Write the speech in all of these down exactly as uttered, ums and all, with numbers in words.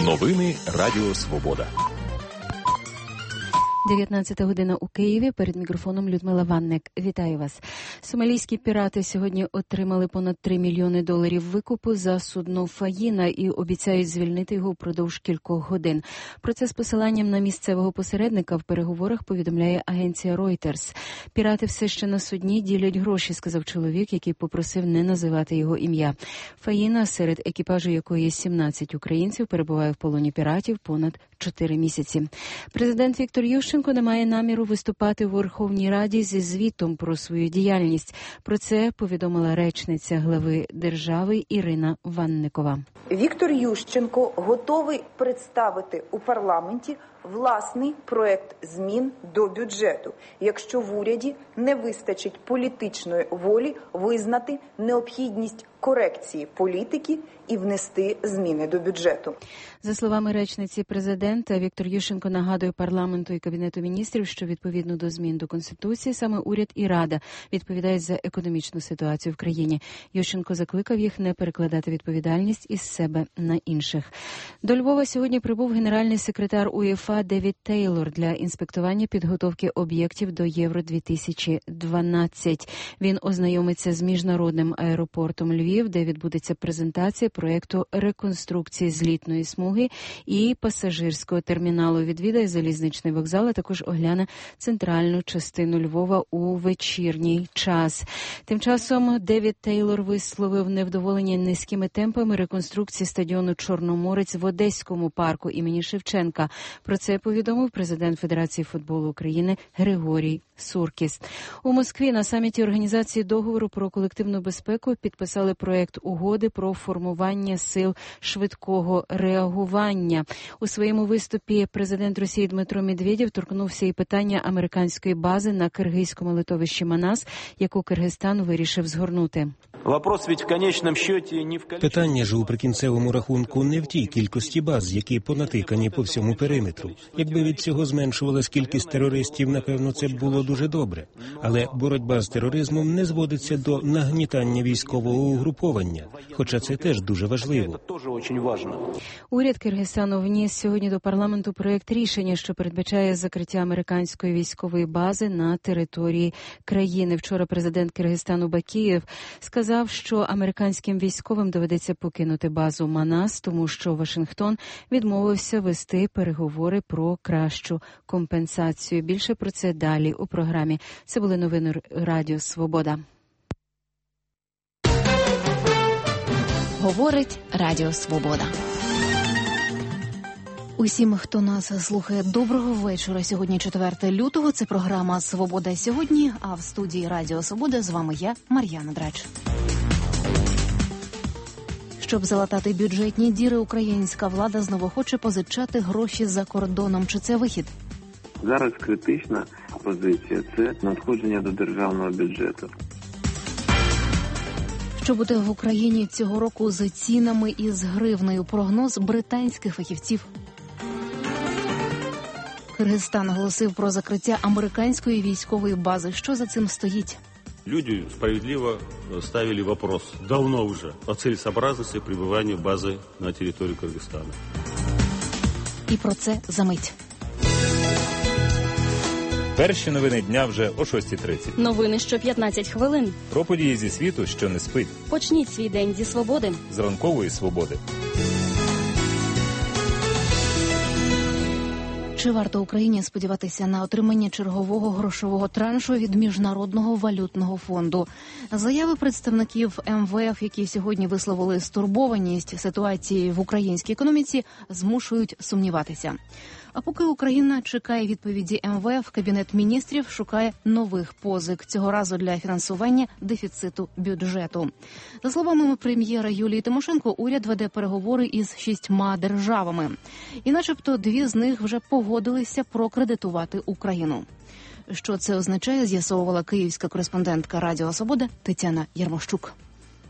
Новини Радіо Свобода. дев'ятнадцята година у Києві. Перед мікрофоном Людмила Ванник. Вітаю вас. Сомалійські пірати сьогодні отримали понад три мільйони доларів викупу за судно «Фаїна» і обіцяють звільнити його впродовж кількох годин. Про це з посиланням на місцевого посередника в переговорах повідомляє агенція Reuters. Пірати все ще на судні ділять гроші, сказав чоловік, який попросив не називати його ім'я. «Фаїна», серед екіпажу якої є сімнадцять українців, перебуває в полоні піратів понад чотири місяці. Президент Віктор Ющенко не має наміру виступати у Верховній Раді зі звітом про свою діяльність. Про це повідомила речниця глави держави Ірина Ванникова. Віктор Ющенко готовий представити у парламенті власний проект змін до бюджету, якщо в уряді не вистачить політичної волі визнати необхідність корекції політики і внести зміни до бюджету. За словами речниці президента, Віктор Ющенко нагадує парламенту і Кабінету міністрів, що відповідно до змін до Конституції саме уряд і Рада відповідають за економічну ситуацію в країні. Ющенко закликав їх не перекладати відповідальність із себе на інших. До Львова сьогодні прибув генеральний секретар УЄФА Девід Тейлор для інспектування підготовки об'єктів до Євро дві тисячі дванадцять. Він ознайомиться з міжнародним аеропортом Львів, де відбудеться презентація проєкту реконструкції злітної смуги і пасажирського терміналу. Відвідає залізничний вокзал, а також огляне центральну частину Львова у вечірній час. Тим часом Девід Тейлор висловив невдоволення низькими темпами реконструкції стадіону «Чорноморець» в Одеському парку імені Шевченка. Про це повідомив президент Федерації футболу України Григорій Суркіс. У Москві на саміті Організації договору про колективну безпеку підписали проєкт угоди про формування сил швидкого реагування. У своєму виступі президент Росії Дмитро Медведєв торкнувся і питання американської бази на киргизькому литовищі Манас, яку Киргизстан вирішив згорнути. Питання ж у прикінцевому рахунку не в тій кількості баз, які понатикані по всьому периметру. Якби від цього зменшувалась кількість терористів, напевно, це б було дуже добре. Але боротьба з тероризмом не зводиться до нагнітання військового угруповання, хоча це теж дуже важливо. Уряд Киргизстану вніс сьогодні до парламенту проєкт рішення, що передбачає закриття американської військової бази на території країни. Вчора президент Киргизстану Бакієв сказав, що американським військовим доведеться покинути базу Манас, тому що Вашингтон відмовився вести переговори про кращу компенсацію. Більше про це далі у програмі. Це були новини Радіо Свобода. Говорить Радіо Свобода. Усім, хто нас слухає, доброго вечора. Сьогодні четверте лютого. Це програма «Свобода сьогодні», а в студії Радіо Свобода з вами я, Мар'яна Драч. Щоб залатати бюджетні діри, українська влада знову хоче позичати гроші за кордоном. Чи це вихід? Зараз критична позиція – це надходження до державного бюджету. Що буде в Україні цього року з цінами і з гривнею? Прогноз британських фахівців. Киргизстан оголосив про закриття американської військової бази. Що за цим стоїть? Люди справедливо ставили вопрос давно уже о целесообразности пребывания базы на территории Кыргызстана. І про це за мить. Перші новини дня вже о шостій тридцять. Новини що п'ятнадцять хвилин. Про події зі світу, що не спить. Почніть свій день зі свободи. З ранкової свободи. Чи варто Україні сподіватися на отримання чергового грошового траншу від Міжнародного валютного фонду? Заяви представників ем ве еф, які сьогодні висловили стурбованість ситуації в українській економіці, змушують сумніватися. А поки Україна чекає відповіді ем ве еф, Кабінет міністрів шукає нових позик, цього разу для фінансування дефіциту бюджету. За словами прем'єра Юлії Тимошенко, уряд веде переговори із шістьма державами. І начебто дві з них вже погодилися прокредитувати Україну. Що це означає, з'ясовувала київська кореспондентка Радіо Свобода Тетяна Ярмощук.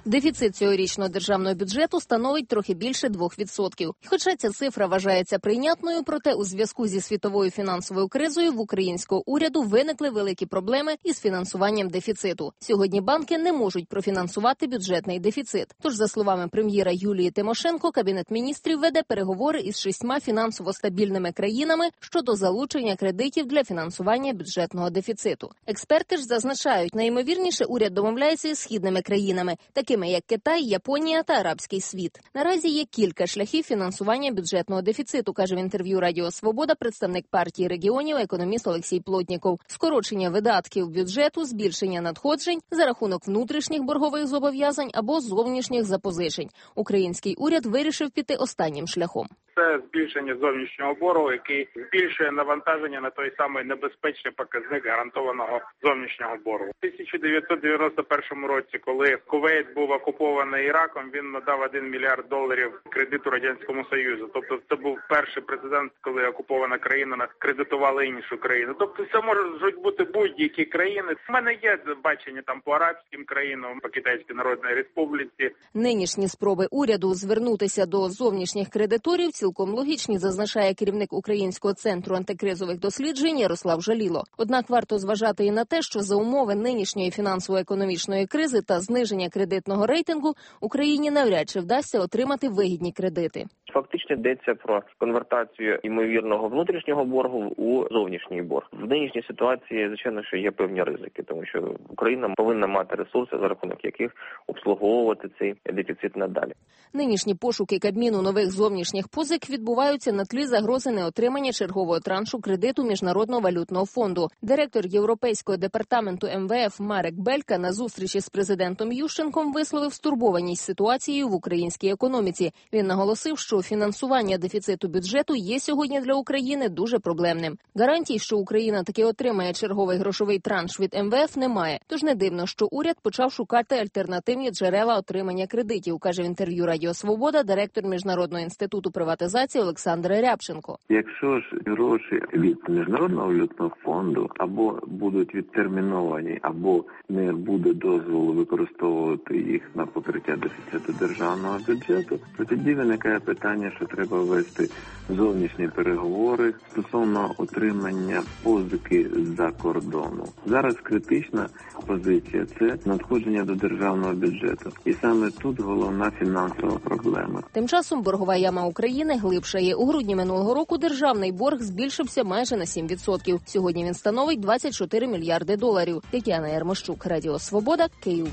Дефіцит цьогорічного державного бюджету становить трохи більше двох відсотків. Хоча ця цифра вважається прийнятною, проте у зв'язку зі світовою фінансовою кризою в українського уряду виникли великі проблеми із фінансуванням дефіциту. Сьогодні банки не можуть профінансувати бюджетний дефіцит. Тож, за словами прем'єра Юлії Тимошенко, Кабінет міністрів веде переговори із шістьма фінансово стабільними країнами щодо залучення кредитів для фінансування бюджетного дефіциту. Експерти ж зазначають, найімовірніше уряд домовляється із східними країнами, такими як Китай, Японія та Арабський світ. Наразі є кілька шляхів фінансування бюджетного дефіциту, каже в інтерв'ю Радіо Свобода представник партії регіонів економіст Олексій Плотніков. Скорочення видатків бюджету, збільшення надходжень за рахунок внутрішніх боргових зобов'язань або зовнішніх запозичень. Український уряд вирішив піти останнім шляхом. Це збільшення зовнішнього боргу, який збільшує навантаження на той самий небезпечний показник гарантованого зовнішнього боргу. У тисяча дев'ятсот дев'яносто першому році, коли Кувейт був окупований Іраком, він надав один мільярд доларів кредиту Радянському Союзу. Тобто це був перший прецедент, коли окупована країна кредитувала іншу країну. Тобто це можуть бути будь-які країни. У мене є бачення там по арабським країнам, по Китайській Народній Республіці. Нинішні спроби уряду звернутися до зовнішніх кредиторів цілком логічні, зазначає керівник Українського центру антикризових досліджень Ярослав Жаліло. Однак варто зважати і на те, що за умови нинішньої фінансово-економічної кризи та зниження кредитного рейтингу Україні навряд чи вдасться отримати вигідні кредити. Фактично йдеться про конвертацію ймовірного внутрішнього боргу у зовнішній борг. В нинішній ситуації, звичайно, що є певні ризики, тому що Україна повинна мати ресурси, за рахунок яких обслуговувати цей дефіцит надалі. Нинішні пошуки Кабміну нових зовнішніх позик відбуваються на тлі загрози неотримання чергового траншу кредиту Міжнародного валютного фонду. Директор Європейського департаменту ем ве еф Марек Белька на зустрічі з президентом Ющенком висловив стурбованість ситуацією в українській економіці. Він наголосив, що фінансування дефіциту бюджету є сьогодні для України дуже проблемним. Гарантій, що Україна таки отримає черговий грошовий транш від ем ве еф, немає. Тож не дивно, що уряд почав шукати альтернативні джерела отримання кредитів, каже в інтерв'ю Радіо Свобода директор Міжнародного інституту приватизації Олександр Рябченко. Якщо ж гроші від Міжнародного валютного фонду або будуть відтерміновані, або не буде дозволу використовувати їх на покриття дефіциту державного бюджету, то тоді виникає питання, що треба вести зовнішні переговори стосовно отримання позики з-за кордону. Зараз критична позиція – це надходження до державного бюджету. І саме тут головна фінансова проблема. Тим часом боргова яма України глибшає. У грудні минулого року державний борг збільшився майже на сім відсотків. Сьогодні він становить двадцять чотири мільярди доларів. Тетяна Ярмощук, Радіо Свобода, Київ.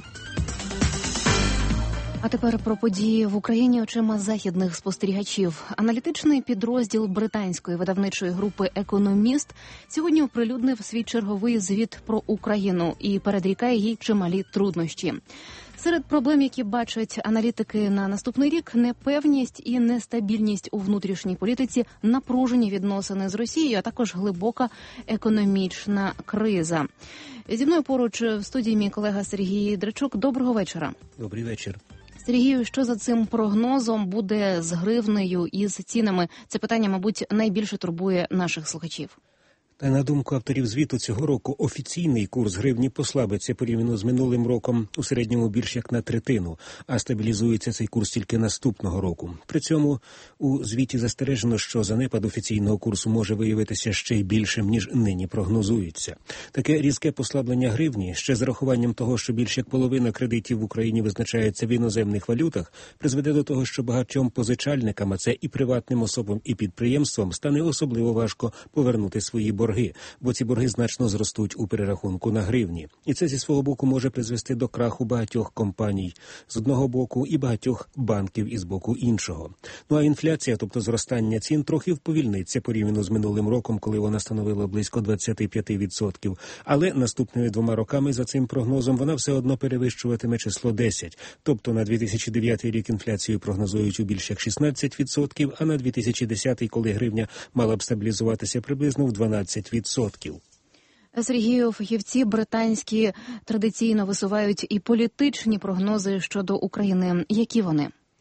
А тепер про події в Україні очима західних спостерігачів. Аналітичний підрозділ британської видавничої групи «Економіст» сьогодні оприлюднив свій черговий звіт про Україну і передрікає їй чималі труднощі. Серед проблем, які бачать аналітики на наступний рік, непевність і нестабільність у внутрішній політиці, напружені відносини з Росією, а також глибока економічна криза. Зі мною поруч в студії мій колега Сергій Драчук. Доброго вечора. Добрий вечір. Сергію, що за цим прогнозом буде з гривнею і з цінами? Це питання, мабуть, найбільше турбує наших слухачів. Та на думку авторів звіту, цього року офіційний курс гривні послабиться порівняно з минулим роком у середньому більш як на третину, а стабілізується цей курс тільки наступного року. При цьому у звіті застережено, що занепад офіційного курсу може виявитися ще й більшим, ніж нині прогнозується. Таке різке послаблення гривні, ще з рахуванням того, що більш як половина кредитів в Україні визначається в іноземних валютах, призведе до того, що багатьом позичальникам, а це і приватним особам, і підприємствам, стане особливо важко повернути свої борги. Бо ці борги значно зростуть у перерахунку на гривні. І це зі свого боку може призвести до краху багатьох компаній з одного боку і багатьох банків із боку іншого. Ну а інфляція, тобто зростання цін, трохи вповільниться порівняно з минулим роком, коли вона становила близько двадцять п'ять відсотків. Але наступними двома роками за цим прогнозом вона все одно перевищуватиме число десять. Тобто на дві тисячі дев'ятий рік інфляцію прогнозують у більш як шістнадцять відсотків, а на дві тисячі десятий, коли гривня мала б стабілізуватися приблизно в дванадцять відсотків. Сергію, фахівці британські традиційно висувають і політичні прогнози щодо України. Які вони?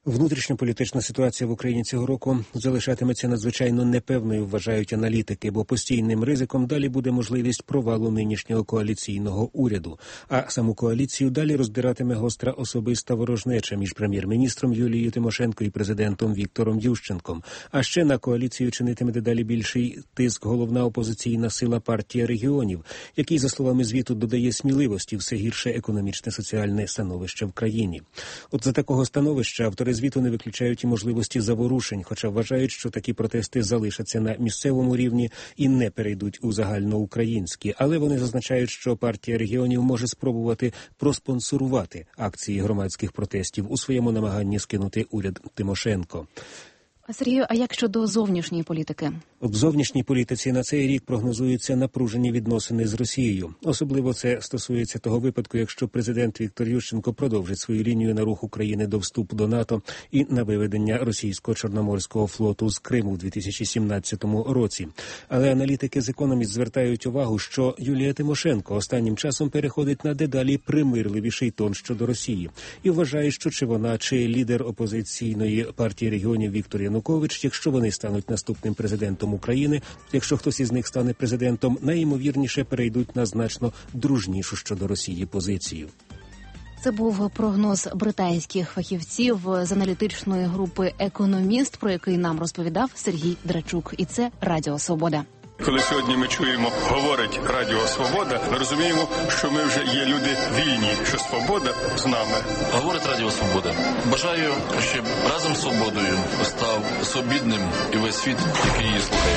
Внутрішньополітична ситуація в Україні цього року залишатиметься надзвичайно непевною, вважають аналітики, бо постійним ризиком далі буде можливість провалу нинішнього коаліційного уряду. А саму коаліцію далі роздиратиме гостра особиста ворожнеча між прем'єр-міністром Юлією Тимошенко і президентом Віктором Ющенком. А ще на коаліцію чинитиме дедалі більший тиск головна опозиційна сила партія регіонів, який, за словами звіту, додає сміливості все гірше економічне соціальне становище в країні. От за такого становища автори звіту не виключають і можливості заворушень, хоча вважають, що такі протести залишаться на місцевому рівні і не перейдуть у загальноукраїнські. Але вони зазначають, що партія регіонів може спробувати проспонсорувати акції громадських протестів у своєму намаганні скинути уряд Тимошенко. А Сергію, а як щодо зовнішньої політики? В зовнішній політиці на цей рік прогнозуються напружені відносини з Росією. Особливо це стосується того випадку, якщо президент Віктор Ющенко продовжить свою лінію на рух України до вступу до НАТО і на виведення російського Чорноморського флоту з Криму в дві тисячі сімнадцятому році. Але аналітики з Economist звертають увагу, що Юлія Тимошенко останнім часом переходить на дедалі примирливіший тон щодо Росії. І вважає, що чи вона, чи лідер опозиційної партії регіонів Віктор Янукович, якщо вони стануть наступним президентом України, якщо хтось із них стане президентом, найімовірніше перейдуть на значно дружнішу щодо Росії позицію. Це був прогноз британських фахівців з аналітичної групи «Економіст», про який нам розповідав Сергій Драчук. І це Радіо Свобода. Коли сьогодні ми чуємо, говорить Радіо Свобода, ми розуміємо, що ми вже є люди вільні, що свобода з нами. Говорить Радіо Свобода. Бажаю, щоб разом з свободою став свобідним і весь світ, який її слухає.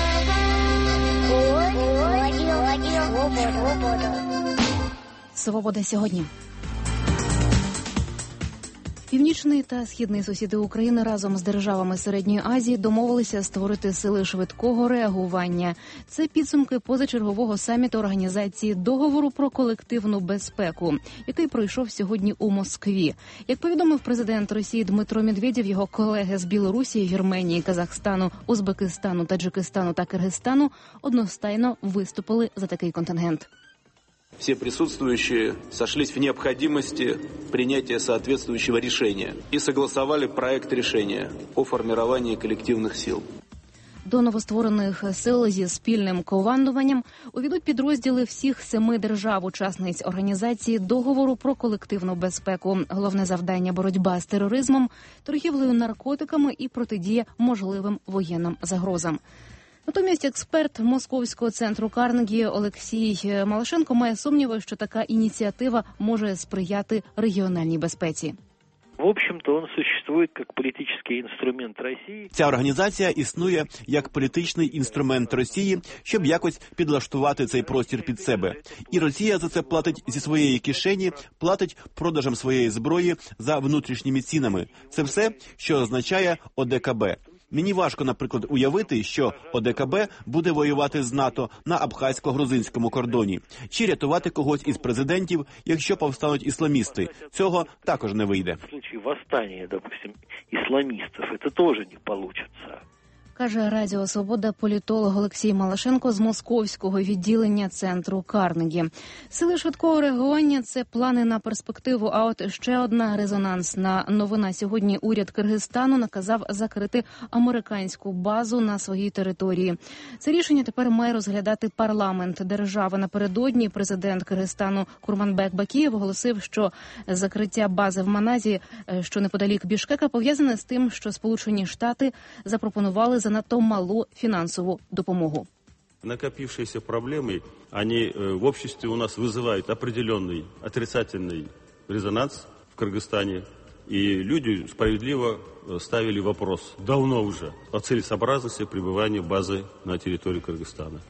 Свобода сьогодні. Північний та східний сусіди України разом з державами Середньої Азії домовилися створити сили швидкого реагування. Це підсумки позачергового саміту Організації договору про колективну безпеку, який пройшов сьогодні у Москві. Як повідомив президент Росії Дмитро Медведєв, його колеги з Білорусі, Вірменії, Казахстану, Узбекистану, Таджикистану та Киргизстану одностайно виступили за такий контингент. Все присутствующие сошлись в необходимости принятия соответствующего решения и согласовали проект решения о формировании коллективных сил. До новостворених сил зі спільним командуванням увійдуть підрозділи всіх семи держав-учасниць Організації договору про колективну безпеку. Головне завдання – боротьба з тероризмом, торгівлею наркотиками і протидія можливим воєнним загрозам. Натомість експерт Московського центру Карнегі Олексій Малашенко має сумніви, що така ініціатива може сприяти регіональній безпеці. В общем-то, он существует как політичний інструмент Росії. Ця організація існує як політичний інструмент Росії, щоб якось підлаштувати цей простір під себе. І Росія за це платить зі своєї кишені, платить продажем своєї зброї за внутрішніми цінами. Це все, що означає О Де Ка Бе. Мені важко, наприклад, уявити, що О Де Ка Бе буде воювати з НАТО на абхазько-грузинському кордоні. Чи рятувати когось із президентів, якщо повстануть ісламісти. Цього також не вийде. В случае восстания, допустим, исламистов, это тоже не получится. Каже Радіо Свобода політолог Олексій Малашенко з московського відділення центру Карнегі. Сили швидкого реагування – це плани на перспективу. А от ще одна резонансна новина. Сьогодні уряд Киргизстану наказав закрити американську базу на своїй території. Це рішення тепер має розглядати парламент держави. Напередодні президент Киргизстану Курманбек Бакієв оголосив, що закриття бази в Маназі, що неподалік Бішкека, пов'язане з тим, що Сполучені Штати запропонували занадто малу фінансову допомогу. Накопившиеся проблемы, они в обществе у нас вызывают определенный отрицательный резонанс в Кыргызстане. И люди справедливо ставили вопрос, давно уже, о целесообразности пребывания базы на территории Кыргызстана.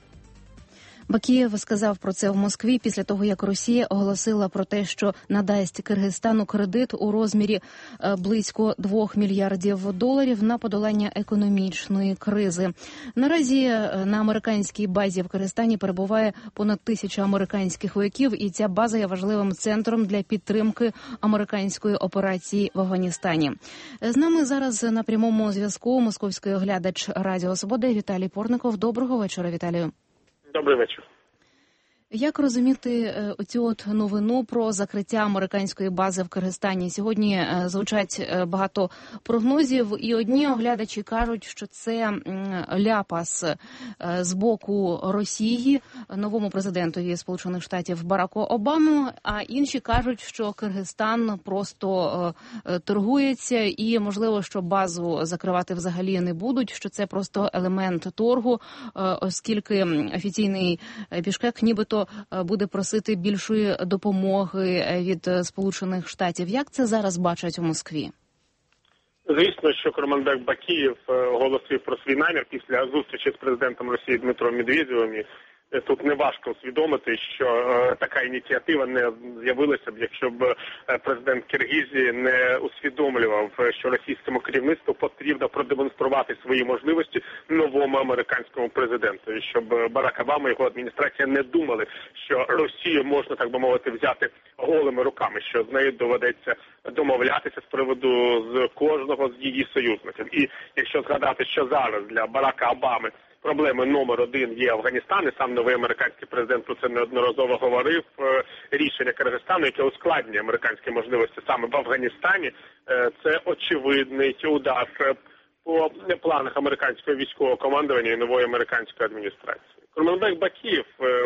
Бакієв сказав про це в Москві після того, як Росія оголосила про те, що надасть Киргизстану кредит у розмірі близько двох мільярдів доларів на подолання економічної кризи. Наразі на американській базі в Киргизстані перебуває понад тисяча американських вояків, і ця база є важливим центром для підтримки американської операції в Афганістані. З нами зараз на прямому зв'язку московський оглядач Радіо Свобода Віталій Порников. Доброго вечора, Віталію. Добрий вечір. Як розуміти оцю от новину про закриття американської бази в Киргизстані? Сьогодні звучать багато прогнозів, і одні оглядачі кажуть, що це ляпас з боку Росії новому президентові Сполучених Штатів Бараку Обаму, а інші кажуть, що Киргизстан просто торгується і, можливо, що базу закривати взагалі не будуть, що це просто елемент торгу, оскільки офіційний Бішкек нібито буде просити більшої допомоги від Сполучених Штатів. Як це зараз бачать у Москві? Звісно, що Курманбек Бакієв оголосив про свій намір після зустрічі з президентом Росії Дмитром Медведєвим. Тут не важко усвідомити, що е, така ініціатива не з'явилася б, якщо б е, президент Киргизії не усвідомлював, що російському керівництву потрібно продемонструвати свої можливості новому американському президенту. І щоб Барак Обама і його адміністрація не думали, що Росію можна, так би мовити, взяти голими руками, що з нею доведеться домовлятися з приводу з кожного з її союзників. І якщо згадати, що зараз для Барака Обами проблеми номер один є Афганістан, і сам новий американський президент про це неодноразово говорив. Рішення Киргизстану, яке ускладнює американські можливості саме в Афганістані, це очевидний удар по планах американського військового командування і нової американської адміністрації. Курманбек Бакієв,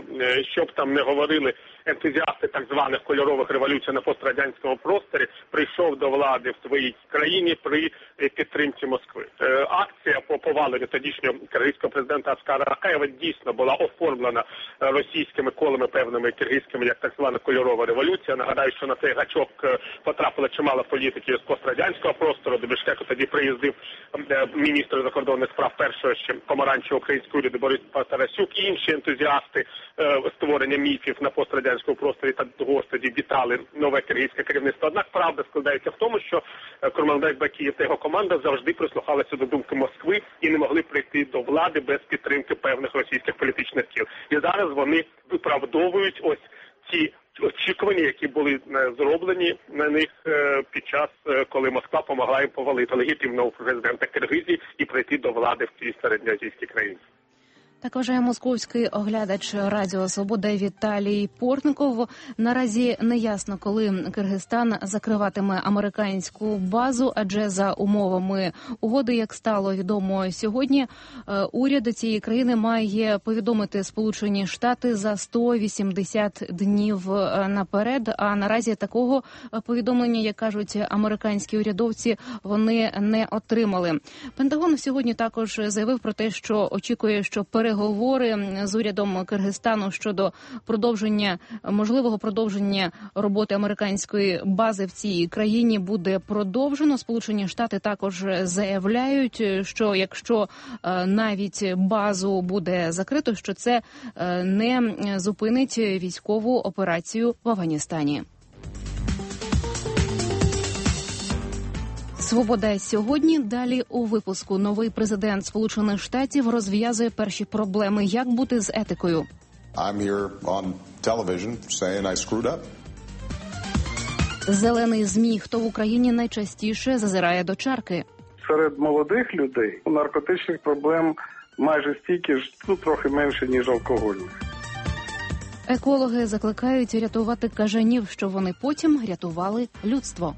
щоб там не говорили ентузіасти так званих кольорових революцій на пострадянському просторі, прийшов до влади в своїй країні при підтримці Москви. Акція по поваленню тодішнього киргизького президента Аскара Акаєва дійсно була оформлена російськими колами певними киргизькими, як так звана кольорова революція. Нагадаю, що на цей гачок потрапило чимало політиків з пострадянського простору. До Бішкеку тоді приїздив міністр закордонних справ першого ще помаранчевого українського уряду Борис Тарасюк і інші ентузіасти створення міфів на пострадянському просторі та того тоді вітали нове киргизьке керівництво. Однак правда складається в тому, що Курманбек Бакієв та його команда завжди прислухалися до думки Москви і не могли прийти до влади без підтримки певних російських політичних сил. І зараз вони виправдовують ось ці очікування, які були зроблені на них під час, коли Москва допомогла їм повалити легітимного президента Киргизії і прийти до влади в цій середньоазійській країні. Так вважає московський оглядач Радіо Свобода Віталій Портников. Наразі не ясно, коли Киргизстан закриватиме американську базу, адже за умовами угоди, як стало відомо сьогодні, уряд цієї країни має повідомити Сполучені Штати за сто вісімдесят днів наперед, а наразі такого повідомлення, як кажуть американські урядовці, вони не отримали. Пентагон сьогодні також заявив про те, що очікує, що переговори з урядом Киргизстану щодо продовження, можливого продовження роботи американської бази в цій країні буде продовжено. Сполучені Штати також заявляють, що якщо навіть базу буде закрито, що це не зупинить військову операцію в Афганістані. Свобода сьогодні. Далі у випуску. Новий президент Сполучених Штатів розв'язує перші проблеми. Як бути з етикою? I'm here on television saying I screwed up. Зелений змій. Хто в Україні найчастіше зазирає до чарки? Серед молодих людей у наркотичних проблем майже стільки ж, ну, трохи менше, ніж алкогольних. Екологи закликають рятувати кажанів, щоб вони потім рятували людство.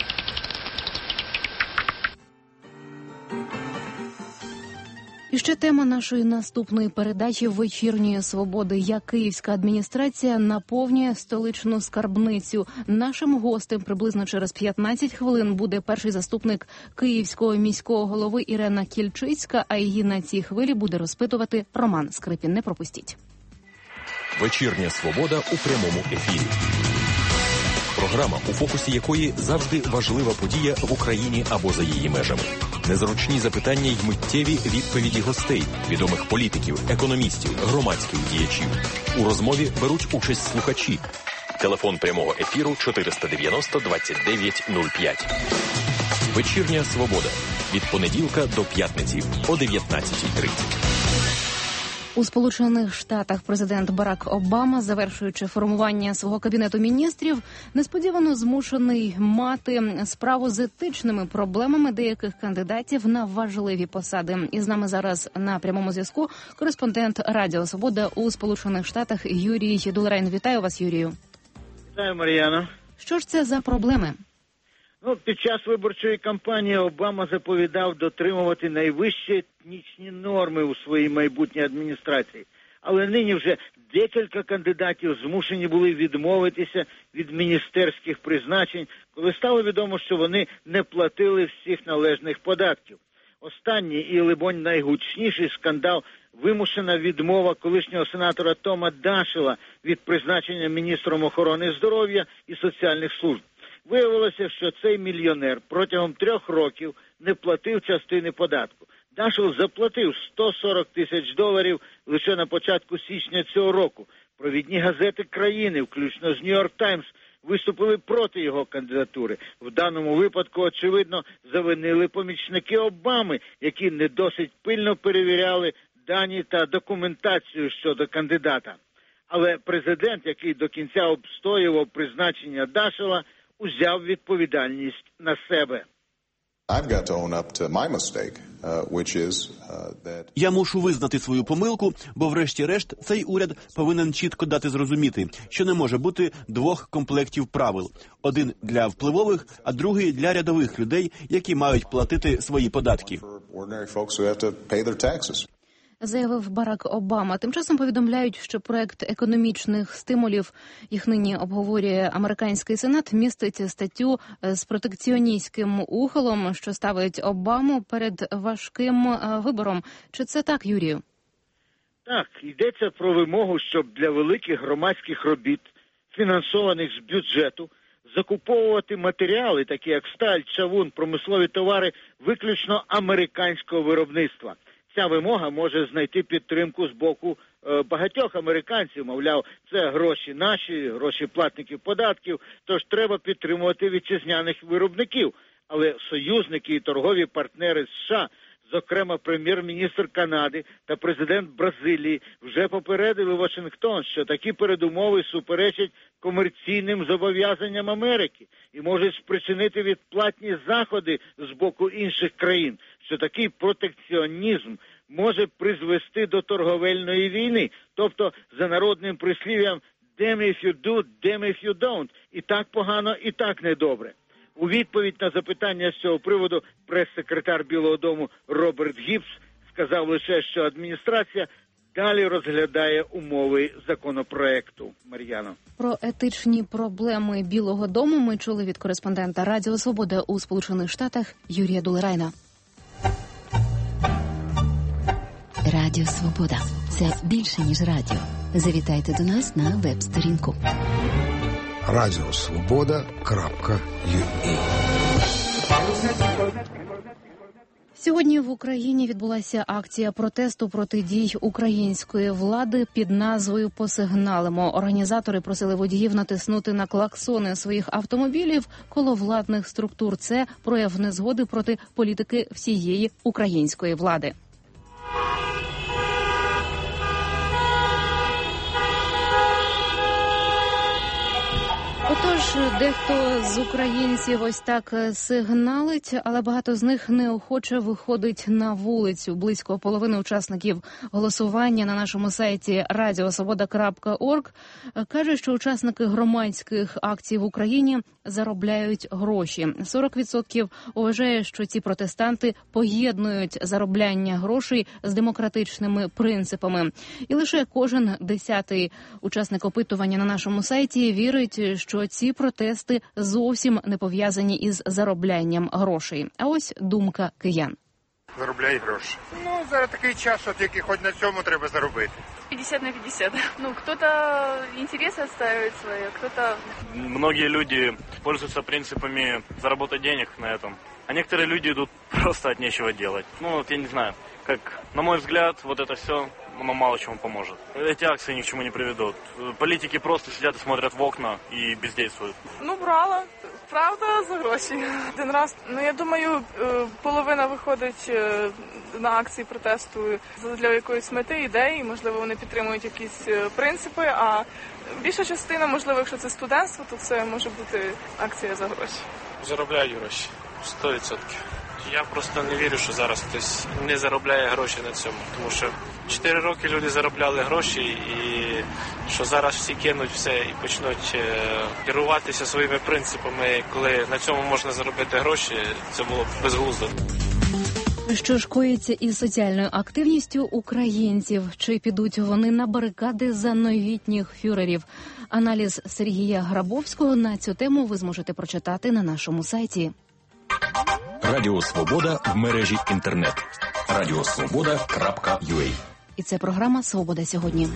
І ще тема нашої наступної передачі «Вечірньої свободи». Як київська адміністрація наповнює столичну скарбницю. Нашим гостем приблизно через п'ятнадцять хвилин буде перший заступник київського міського голови Ірена Кільчицька, а її на цій хвилі буде розпитувати Роман Скрипін. Не пропустіть. «Вечірня свобода» у прямому ефірі. Програма, у фокусі якої завжди важлива подія в Україні або за її межами. Незручні запитання й миттєві відповіді гостей, відомих політиків, економістів, громадських діячів. У розмові беруть участь слухачі. Телефон прямого ефіру чотириста дев'яносто двадцять дев'ять нуль п'ять. «Вечірня свобода» від понеділка до п'ятниці о дев'ятнадцятій тридцять. У Сполучених Штатах президент Барак Обама, завершуючи формування свого кабінету міністрів, несподівано змушений мати справу з етичними проблемами деяких кандидатів на важливі посади. І з нами зараз на прямому зв'язку кореспондент Радіо Свобода у Сполучених Штатах Юрій Дулерайн. Вітаю вас, Юрію. Вітаю, Мар'яно. Що ж це за проблеми? Ну, під час виборчої кампанії Обама заповідав дотримувати найвищі етнічні норми у своїй майбутній адміністрації. Але нині вже декілька кандидатів змушені були відмовитися від міністерських призначень, коли стало відомо, що вони не платили всіх належних податків. Останній і, либонь, найгучніший скандал – вимушена відмова колишнього сенатора Тома Дашела від призначення міністром охорони здоров'я і соціальних служб. Виявилося, що цей мільйонер протягом трьох років не платив частини податку. Дашел заплатив сто сорок тисяч доларів лише на початку січня цього року. Провідні газети країни, включно з Нью-Йорк Таймс, виступили проти його кандидатури. В даному випадку, очевидно, завинили помічники Обами, які не досить пильно перевіряли дані та документацію щодо кандидата. Але президент, який до кінця обстоював призначення Дашела, узяв відповідальність на себе. Я мушу визнати свою помилку, бо врешті-решт цей уряд повинен чітко дати зрозуміти, що не може бути двох комплектів правил. Один для впливових, а другий для рядових людей, які мають платити свої податки. Заявив Барак Обама. Тим часом повідомляють, що проект економічних стимулів, їх нині обговорює американський сенат, містить статтю з протекціоністським ухилом, що ставить Обаму перед важким вибором. Чи це так, Юрію? Так, йдеться про вимогу, щоб для великих громадських робіт, фінансованих з бюджету, закуповувати матеріали, такі як сталь, чавун, промислові товари, виключно американського виробництва. Ця вимога може знайти підтримку з боку е, багатьох американців. Мовляв, це гроші наші, гроші платників податків, тож треба підтримувати вітчизняних виробників. Але союзники і торгові партнери США, зокрема прем'єр-міністр Канади та президент Бразилії, вже попередили Вашингтон, що такі передумови суперечать комерційним зобов'язанням Америки і можуть спричинити відплатні заходи з боку інших країн, що такий протекціонізм може призвести до торговельної війни. Тобто, за народним прислів'ям «damn if you do, damn if you don't» – і так погано, і так недобре. У відповідь на запитання з цього приводу прес-секретар Білого дому Роберт Гібс сказав лише, що адміністрація далі розглядає умови законопроекту. Мар'яно. Про етичні проблеми Білого дому ми чули від кореспондента Радіо Свобода у Сполучених Штатах Юрія Дулерайна. Радіо Свобода – це більше, ніж радіо. Завітайте до нас на веб-сторінку. радіо свобода крапка ю а. Сьогодні в Україні відбулася акція протесту проти дій української влади під назвою «Посигналимо». Організатори просили водіїв натиснути на клаксони своїх автомобілів коло владних структур. Це прояв незгоди проти політики всієї української влади. Отож, дехто з українців ось так сигналить, але багато з них неохоче виходить на вулицю. Близько половини учасників голосування на нашому сайті радіо свобода крапка орг каже, що учасники громадських акцій в Україні заробляють гроші. сорок відсотків вважає, що ці протестанти поєднують заробляння грошей з демократичними принципами. І лише кожен десятий учасник опитування на нашому сайті вірить, що ці протести зовсім не пов'язані із зароблянням грошей. А ось думка киян. Заробляють гроші. Ну, зараз такий час, що тільки хоч на цьому треба заробити. пятьдесят на пятьдесят. Ну, кто-то интересы отстаивает свои, кто-то... Многие люди пользуются принципами заработать денег на этом. А некоторые люди идут просто от нечего делать. Ну, вот я не знаю, как, на мой взгляд, вот это все, оно мало чему поможет. Эти акции ни к чему не приведут. Политики просто сидят и смотрят в окна и бездействуют. Ну, брала. Правда, за гроші. Один раз, ну я думаю, половина виходить на акції протесту для якоїсь мети, ідеї, можливо, вони підтримують якісь принципи, а більша частина, можливо, якщо це студентство, то це може бути акція за гроші. Заробляють гроші, сто відсотків. Я просто не вірю, що зараз хтось не заробляє гроші на цьому, тому що чотири роки люди заробляли гроші і що зараз всі кинуть все і почнуть керуватися своїми принципами, коли на цьому можна заробити гроші, це було б безглуздо. Що ж коїться із соціальною активністю українців? Чи підуть вони на барикади за новітніх фюрерів? Аналіз Сергія Грабовського на цю тему ви зможете прочитати на нашому сайті. Радіо Свобода в мережі інтернет. радіосвобода крапка ю а. І це програма «Свобода сьогодні».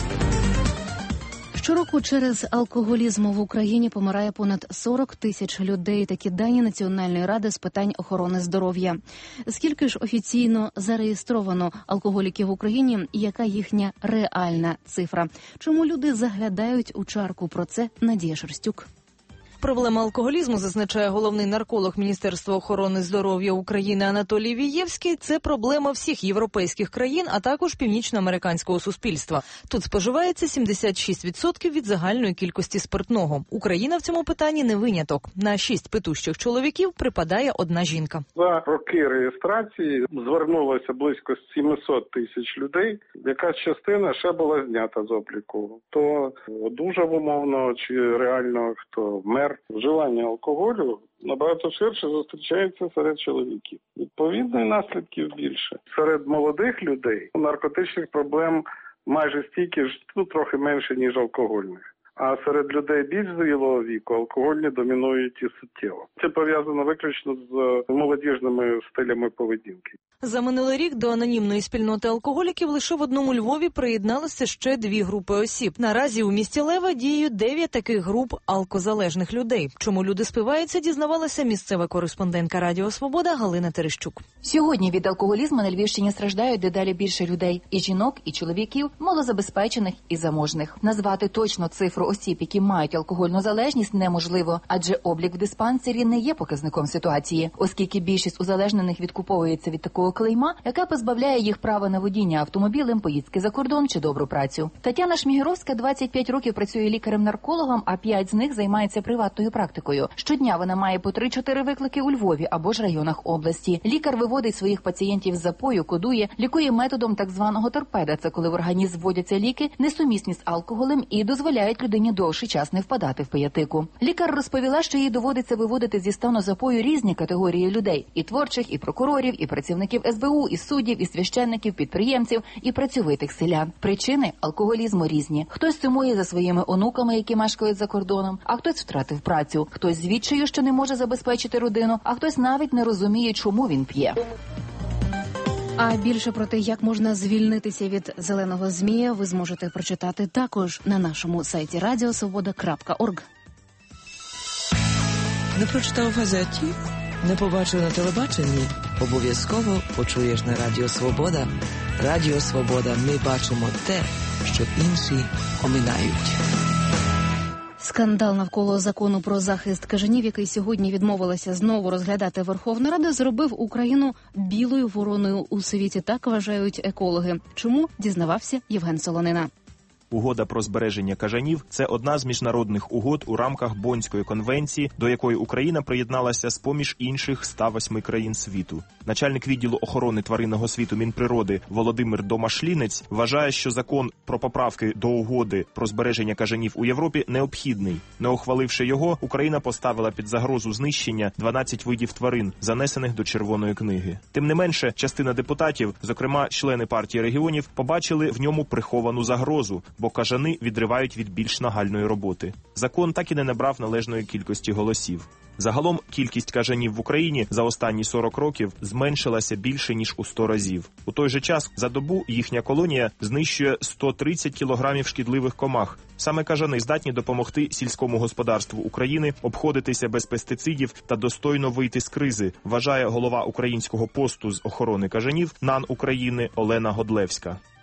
Щороку через алкоголізм в Україні помирає понад сорок тисяч людей. Такі дані Національної ради з питань охорони здоров'я. Скільки ж офіційно зареєстровано алкоголіків в Україні і яка їхня реальна цифра? Чому люди заглядають у чарку? Про це Надія Шерстюк. Проблема алкоголізму, зазначає головний нарколог Міністерства охорони здоров'я України Анатолій Вієвський, це проблема всіх європейських країн, а також північноамериканського суспільства. Тут споживається сімдесят шість відсотків від загальної кількості спиртного. Україна в цьому питанні не виняток. На шість питущих чоловіків припадає одна жінка. За роки реєстрації звернулося близько сімсот тисяч людей. Якась частина ще була знята з обліку. Хто одужав умовно чи реально, хто вмер. Вживання алкоголю набагато ширше зустрічається серед чоловіків. Відповідно, і наслідків більше. Серед молодих людей наркотичних проблем майже стільки ж, ну трохи менше, ніж алкогольних. А серед людей більш зрілого віку алкогольні домінують і суттєво. Це пов'язано виключно з молодіжними стилями поведінки. За минулий рік до анонімної спільноти алкоголіків лише в одному Львові приєдналися ще дві групи осіб. Наразі у місті Лева діють дев'ять таких груп алкозалежних людей. Чому люди спиваються, дізнавалася місцева кореспондентка Радіо Свобода Галина Терещук. Сьогодні від алкоголізму на Львівщині страждають дедалі більше людей. І жінок, і чоловіків, малозабезпечених і заможних. Назвати точно цифру осіб, які мають алкогольну залежність, неможливо, адже облік в диспансері не є показником ситуації, оскільки більшість узалежнених відкуповується від такого клейма, яка позбавляє їх права на водіння автомобілем, поїздки за кордон чи добру працю. Тетяна Шмігіровська двадцять п'ять років працює лікарем-наркологом, а п'ять з них займається приватною практикою. Щодня вона має по три-чотири виклики у Львові або ж районах області. Лікар виводить своїх пацієнтів з запою, кодує, лікує методом так званого торпеда. Це коли в організм вводяться ліки, несумісні з алкоголем і дозволяють людині довший час не впадати в пиятику. Лікар розповіла, що їй доводиться виводити зі стану запою різні категорії людей – і творчих, і прокурорів, і працівників ес бе у, і суддів, і священників, підприємців, і працьовитих селян. Причини алкоголізму різні. Хтось сумує за своїми онуками, які мешкають за кордоном, а хтось втратив працю, хтось з відчаю, що не може забезпечити родину, а хтось навіть не розуміє, чому він п'є. А більше про те, як можна звільнитися від зеленого змія, ви зможете прочитати також на нашому сайті радіосвобода крапка орг. Не прочитав в газеті? Не побачив на телебаченні? Обов'язково почуєш на Радіо Свобода. Радіо Свобода. Ми бачимо те, що інші оминають. Скандал навколо закону про захист кажанів, який сьогодні відмовилася знову розглядати Верховна Рада, зробив Україну білою вороною у світі. Так вважають екологи. Чому? Дізнавався Євген Солонина. Угода про збереження кажанів – це одна з міжнародних угод у рамках Боннської конвенції, до якої Україна приєдналася з-поміж інших ста восьми країн світу. Начальник відділу охорони тваринного світу Мінприроди Володимир Домашлінець вважає, що закон про поправки до угоди про збереження кажанів у Європі необхідний. Не ухваливши його, Україна поставила під загрозу знищення дванадцять видів тварин, занесених до Червоної книги. Тим не менше, частина депутатів, зокрема члени партії регіонів, побачили в ньому приховану загрозу, бо кажани відривають від більш нагальної роботи. Закон так і не набрав належної кількості голосів. Загалом кількість кажанів в Україні за останні сорок років зменшилася більше, ніж у сто разів. У той же час за добу їхня колонія знищує сто тридцять кілограмів шкідливих комах. Саме кажани здатні допомогти сільському господарству України обходитися без пестицидів та достойно вийти з кризи, вважає голова Українського посту з охорони кажанів НАН України Олена Годлевська.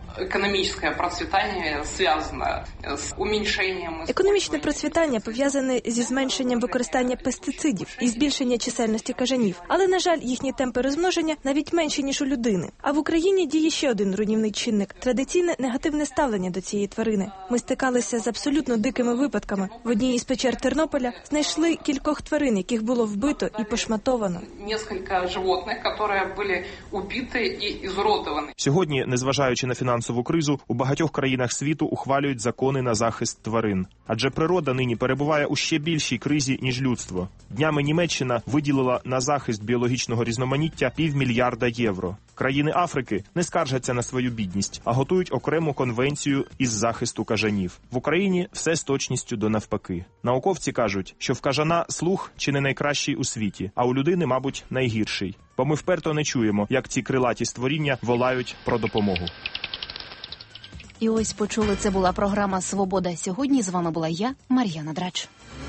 Економічне процвітання зв'язане з уміншенням. Економічне процвітання пов'язане зі зменшенням використання пестицидів і збільшення чисельності кажанів. Але, на жаль, їхні темпи розмноження навіть менші, ніж у людини. А в Україні діє ще один руйнівний чинник – традиційне негативне ставлення до цієї тварини. Ми стикалися з абсолютно дикими випадками. В одній із печер Тернополя знайшли кількох тварин, яких було вбито і пошматовано. Кілька животних, які були убиті і ізуродовані. Сьогодні, незважаючи на фінансову кризу, у багатьох країнах світу ухвалюють закони на захист тварин. Адже природа нині перебуває у ще більшій кризі, ніж людство. Днями Німеччина виділила на захист біологічного різноманіття півмільярда євро. Країни Африки не скаржаться на свою бідність, а готують окрему конвенцію із захисту кажанів. В Україні все з точністю до навпаки. Науковці кажуть, що в кажана слух чи не найкращий у світі, а у людини, мабуть, найгірший. Бо ми вперто не чуємо, як ці крилаті створіння волають про допомогу. І ось почули, це була програма «Свобода». Сьогодні з вами була я, Мар'яна Драч.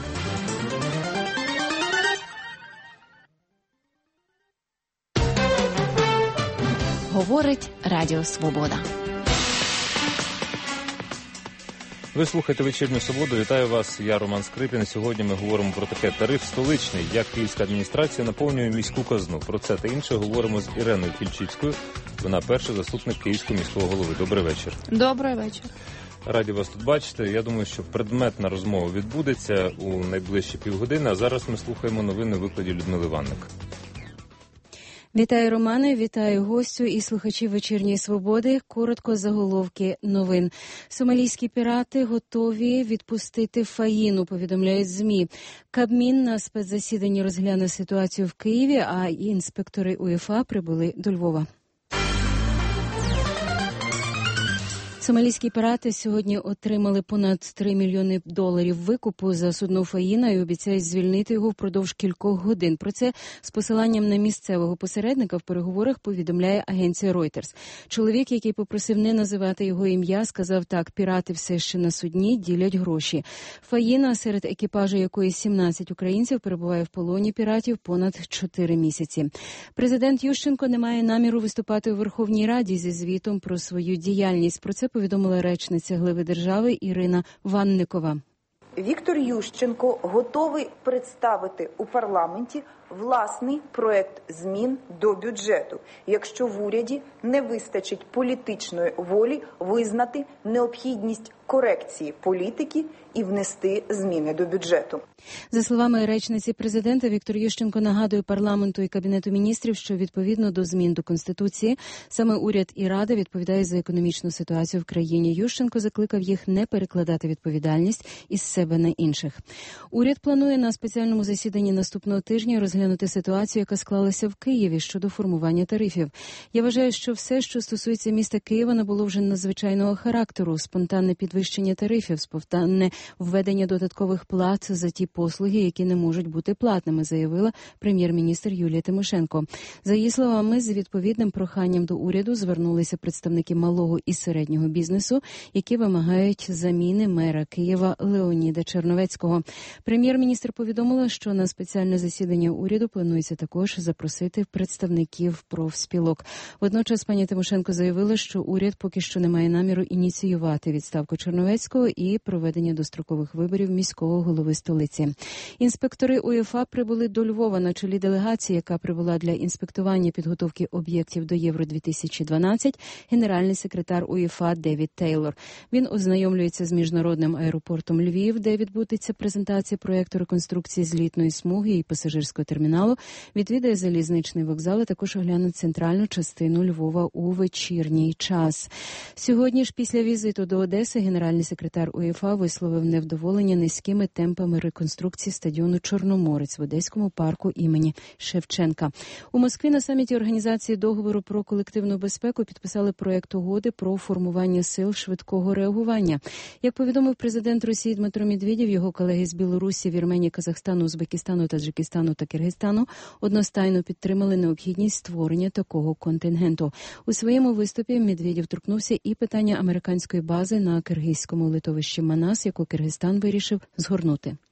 Говорить Радіо Свобода. Ви слухаєте «Вечірню Свободу». Вітаю вас, я Роман Скрипін. Сьогодні ми говоримо про таке: тариф столичний, як київська адміністрація наповнює міську казну. Про це та інше говоримо з Іреною Кільчицькою. Вона перший заступник київського міського голови. Добрий вечір. Добрий вечір. Раді вас тут бачити. Я думаю, що предметна розмова відбудеться у найближчі півгодини, а зараз ми слухаємо новини у викладі Людмили Ванник. Вітаю, Романе, вітаю гостю і слухачів «Вечірньої Свободи». Коротко заголовки новин. Сомалійські пірати готові відпустити Фаїну, повідомляють ЗМІ. Кабмін на спецзасіданні розгляне ситуацію в Києві, а інспектори УЄФА прибули до Львова. Сомалійські пірати сьогодні отримали понад три мільйони доларів викупу за судно «Фаїна» і обіцяють звільнити його впродовж кількох годин. Про це з посиланням на місцевого посередника в переговорах повідомляє агенція Reuters. Чоловік, який попросив не називати його ім'я, сказав так: пірати все ще на судні, ділять гроші. «Фаїна», серед екіпажу якої сімнадцять українців, перебуває в полоні піратів понад чотири місяці. Президент Ющенко не має наміру виступати у Верховній Раді зі звітом про свою діяльність. Про це повідомила речниця глави держави Ірина Ванникова. Віктор Ющенко готовий представити у парламенті власний проект змін до бюджету, якщо в уряді не вистачить політичної волі визнати необхідність корекції політики і внести зміни до бюджету. За словами речниці президента, Віктор Ющенко нагадує парламенту і Кабінету міністрів, що відповідно до змін до Конституції саме уряд і Рада відповідають за економічну ситуацію в країні. Ющенко закликав їх не перекладати відповідальність із себе на інших. Уряд планує на спеціальному засіданні наступного тижня розглянути ситуацію, яка склалася в Києві щодо формування тарифів. Я вважаю, що все, що стосується міста Києва, набуло вже надзвичайного характеру: спонтанне підвищення тарифів, спонтанне введення додаткових плат за ті послуги, які не можуть бути платними, заявила прем'єр-міністр Юлія Тимошенко. За її словами, з відповідним проханням до уряду звернулися представники малого і середнього бізнесу, які вимагають заміни мера Києва Леоніда Черновецького. Прем'єр-міністр повідомила, що на спеціальне засідання уряду планується також запросити представників профспілок. Водночас пані Тимошенко заявила, що уряд поки що не має наміру ініціювати відставку Черновецького і проведення дострокових виборів міського голови столиці. Інспектори УЄФА прибули до Львова на чолі делегації, яка прибула для інспектування підготовки об'єктів до Євро дві тисячі дванадцять, генеральний секретар УЄФА Девід Тейлор. Він ознайомлюється з міжнародним аеропортом Львів, де відбудеться презентація проєкту реконструкції злітної смуги і пасажирського терміналу, відвідає залізничний вокзал, а також огляне центральну частину Львова у вечірній час. Сьогодні ж після візиту до Одеси генеральний секретар УЄФА висловив невдоволення низькими темпами реконструкції стадіону «Чорноморець» в Одеському парку імені Шевченка. У Москві на саміті Організації договору про колективну безпеку підписали проєкт угоди про формування сил швидкого реагування. Як повідомив президент Росії Дмитро Медведєв, його колеги з Білорусі, Вірменії, Казахстану, Узбекистану, Таджикистану та Киргизстану одностайно підтримали необхідність створення такого контингенту. У своєму виступі Медведєв торкнувся і питання американської бази на киргизькому литовищі Манас, яку Киргизстан вирішив згорнути.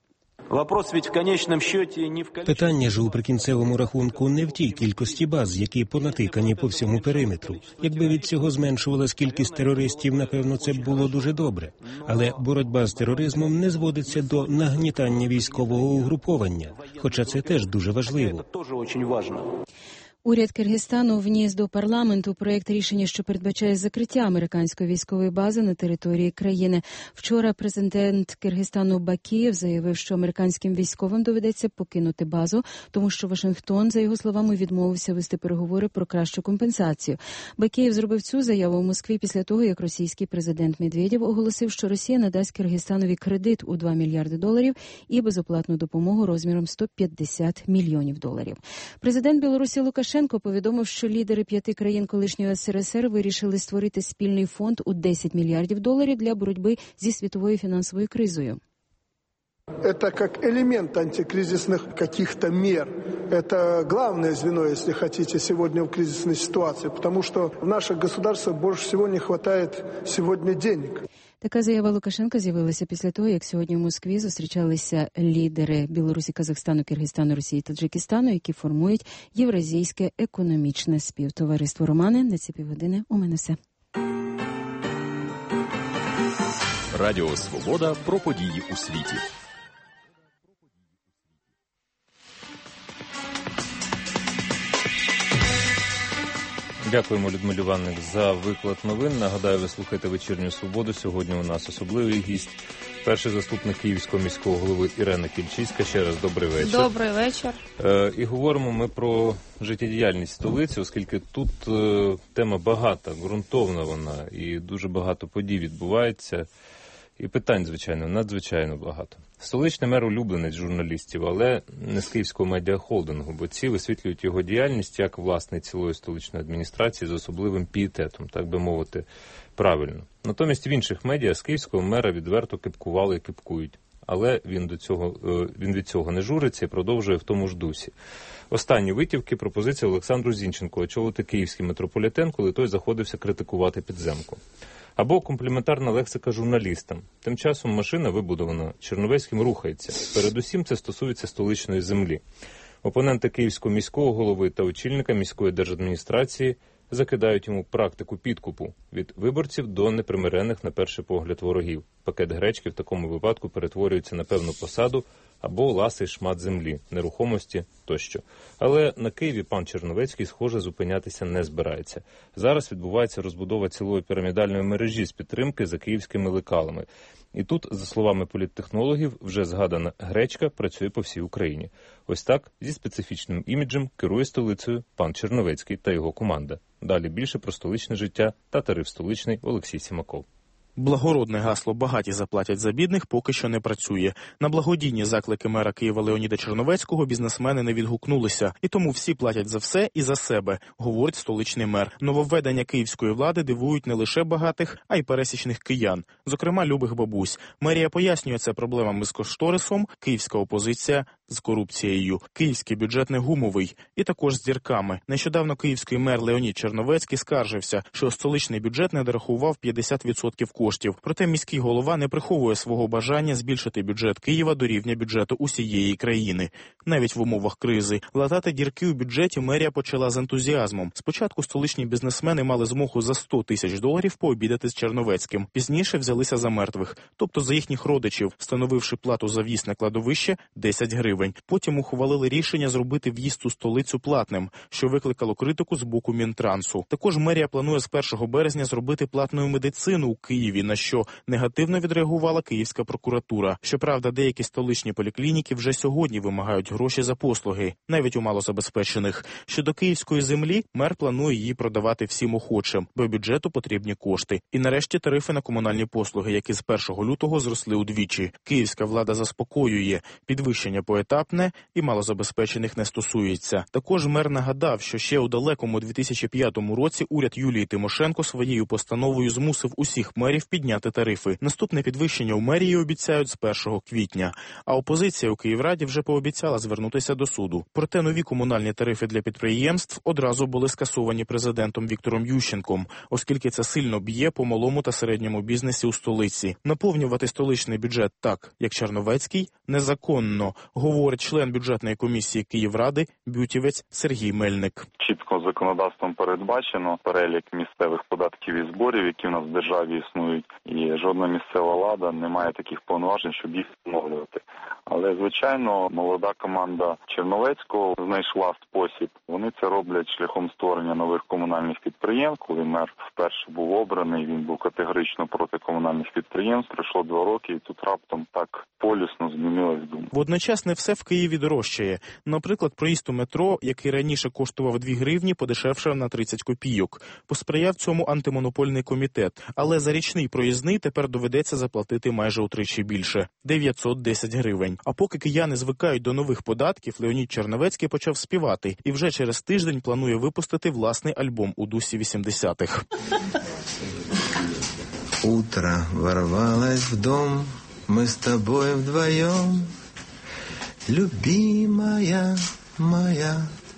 Вопрос ведь в конечном счете не в количестве. Питання ж у прикінцевому рахунку не в тій кількості баз, які понатикані по всьому периметру. Якби від цього зменшувалась кількість терористів, напевно, це б було дуже добре. Але боротьба з тероризмом не зводиться до нагнітання військового угруповання, хоча це теж дуже важливо. Це теж дуже важливо. Уряд Киргизстану вніс до парламенту проєкт рішення, що передбачає закриття американської військової бази на території країни. Вчора президент Киргизстану Бакієв заявив, що американським військовим доведеться покинути базу, тому що Вашингтон, за його словами, відмовився вести переговори про кращу компенсацію. Бакієв зробив цю заяву в Москві після того, як російський президент Медведєв оголосив, що Росія надасть Киргизстанові кредит у два мільярди доларів і безоплатну допомогу розміром сто п'ятдесят мільйонів доларів. Президент Білорусі Лукашенко Лукашенко повідомив, що лідери п'яти країн колишнього ес ер ес ер вирішили створити спільний фонд у десять мільярдів доларів для боротьби зі світовою фінансовою кризою. Это как элемент антикризисных каких-то мер. Это главное звено, если хотите, сегодня в кризисной ситуации, потому что в наших государствах больше всего не хватает сегодня денег. Така заява Лукашенка з'явилася після того, як сьогодні в Москві зустрічалися лідери Білорусі, Казахстану, Киргизстану, Росії та Таджикистану, які формують Євразійське економічне співтовариство. Романе, на ці півгодини у мене все. Радіо Свобода про події у світі. Дякуємо, Людмилі Іванник, за виклад новин. Нагадаю, ви слухаєте «Вечірню Свободу». Сьогодні у нас особливий гість. Перший заступник Київського міського голови Ірена Кільчицька. Ще раз добрий вечір. Добрий вечір. Е, і говоримо ми про життєдіяльність столиці, оскільки тут е, тема багата, ґрунтовна вона, і дуже багато подій відбувається. І питань, звичайно, надзвичайно багато. Столичний мер – улюбленець журналістів, але не з Київського медіахолдингу, бо ці висвітлюють його діяльність як власний цілої столичної адміністрації з особливим пієтетом, так би мовити, правильно. Натомість в інших медіа з Київського мера відверто кипкували і кипкують. Але він, до цього, він від цього не журиться і продовжує в тому ж дусі. Останні витівки – пропозиція Олександру Зінченку очолити київський метрополітен, коли той заходився критикувати підземку. Або компліментарна лексика журналістам. Тим часом машина, вибудована Черновецьким, рухається. Передусім це стосується столичної землі. Опоненти Київського міського голови та очільника міської держадміністрації закидають йому практику підкупу від виборців до непримирених на перший погляд ворогів. Пакет гречки в такому випадку перетворюється на певну посаду або ласий шмат землі, нерухомості тощо. Але на Києві пан Черновецький, схоже, зупинятися не збирається. Зараз відбувається розбудова цілої пірамідальної мережі з підтримки за київськими лекалами. І тут, за словами політтехнологів, вже згадана гречка працює по всій Україні. Ось так, зі специфічним іміджем, керує столицею пан Черновецький та його команда. Далі більше про столичне життя та тариф столичний Олексій Сімаков. Благородне гасло «багаті заплатять за бідних» поки що не працює. На благодійні заклики мера Києва Леоніда Черновецького бізнесмени не відгукнулися. І тому всі платять за все і за себе, говорить столичний мер. Нововведення київської влади дивують не лише багатих, а й пересічних киян, зокрема любих бабусь. Мерія пояснює це проблемами з кошторисом, київська опозиція з корупцією, київський бюджет не гумовий і також з дірками. Нещодавно київський мер Леонід Черновецький скаржився, що столичний бюджет не дорахував п'ятдесят відсотків коштів. Проте міський голова не приховує свого бажання збільшити бюджет Києва до рівня бюджету усієї країни. Навіть в умовах кризи. Латати дірки у бюджеті мерія почала з ентузіазмом. Спочатку столичні бізнесмени мали змогу за сто тисяч доларів пообідати з Черновецьким. Пізніше взялися за мертвих, тобто за їхніх родичів, встановивши плату за в'їзд на кладовище десять гривень. Потім ухвалили рішення зробити в'їзд у столицю платним, що викликало критику з боку Мінтрансу. Також мерія планує з першого березня зробити платною медицину у Києві, на що негативно відреагувала Київська прокуратура. Щоправда, деякі столичні поліклініки вже сьогодні вимагають гроші за послуги, навіть у малозабезпечених. Щодо київської землі, мер планує її продавати всім охочим, бо бюджету потрібні кошти. І нарешті тарифи на комунальні послуги, які з першого лютого зросли удвічі. Київська влада заспокоює. Підвищення по поетапне і малозабезпечених не стосується. Також мер нагадав, що ще у далекому дві тисячі п'ятому році уряд Юлії Тимошенко своєю постановою змусив усіх мерів підняти тарифи. Наступне підвищення у мерії обіцяють з першого квітня. А опозиція у Київраді вже пообіцяла звернутися до суду. Проте нові комунальні тарифи для підприємств одразу були скасовані президентом Віктором Ющенком, оскільки це сильно б'є по малому та середньому бізнесі у столиці. Наповнювати столичний бюджет так, як Черновецький, незаконно, говорить член бюджетної комісії Київради бютівець Сергій Мельник. Чітко законодавством передбачено перелік місцевих податків і зборів, які в нас в державі існують, і жодна місцева влада не має таких повноважень, щоб їх встановлювати. Але, звичайно, молода команда Черновецького знайшла спосіб. Вони це роблять шляхом створення нових комунальних підприємств. Коли мер вперше був обраний, він був категорично проти комунальних підприємств. Пройшло два роки, і тут раптом так полюсно змінилась думка. Водночас не все в Києві дорожчає. Наприклад, проїзд у метро, який раніше коштував дві гривні, подешевшав на тридцять копійок. Посприяв цьому антимонопольний комітет. Але за річний проїзний тепер доведеться заплатити майже утричі більше – дев'ятсот десять гривень. А поки кияни звикають до нових податків, Леонід Черновецький почав співати. І вже через тиждень планує випустити власний альбом у дусі вісімдесятих. Утро ворвалось в дом, мы с тобой вдвоем, любимая моя.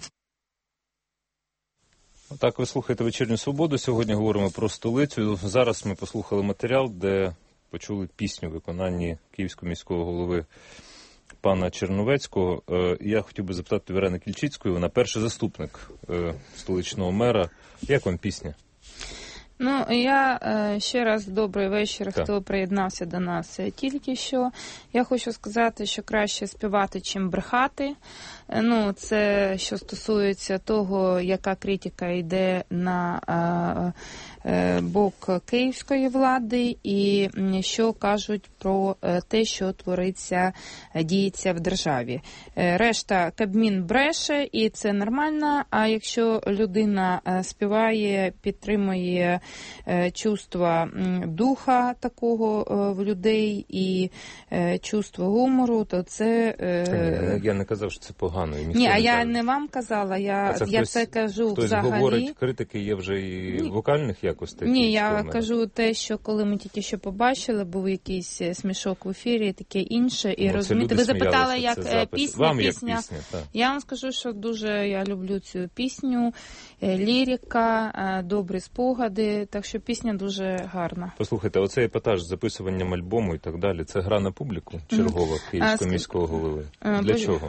Так, ви слухаєте «Вечірню свободу». Сьогодні говоримо про столицю. Зараз ми послухали матеріал, де почули пісню в виконанні Київського міського голови пана Черновецького. Я хотів би запитати Ірени Кільчицької, вона перший заступник столичного мера. Як вам пісня? Ну, я ще раз добрий вечір, так. Хто приєднався до нас тільки що. Я хочу сказати, що краще співати, чим брехати. Ну, це що стосується того, яка критика йде на е, е, бок київської влади і що кажуть про те, що твориться, діється в державі. Решта Кабмін бреше, і це нормально, а якщо людина співає, підтримує чувство духа такого в людей і чувство гумору, то це... Ні, я не казав, що це погано. Ні, а я не вам казала, я це, я хтось, це кажу хтось взагалі. Хтось говорить, критики є вже і Ні. вокальних якостей? Ні, я кажу те, що коли ми тільки що побачили, був якийсь смішок в ефірі і таке інше. І ну, розумієте, ви запитали, як пісня, вам пісня. Як пісня так. Я вам скажу, що дуже я люблю цю пісню, лірика, добрі спогади, так що пісня дуже гарна. Послухайте, оцей епатаж з записуванням альбому і так далі, це гра на публіку чергова Київського міського голови? Для чого?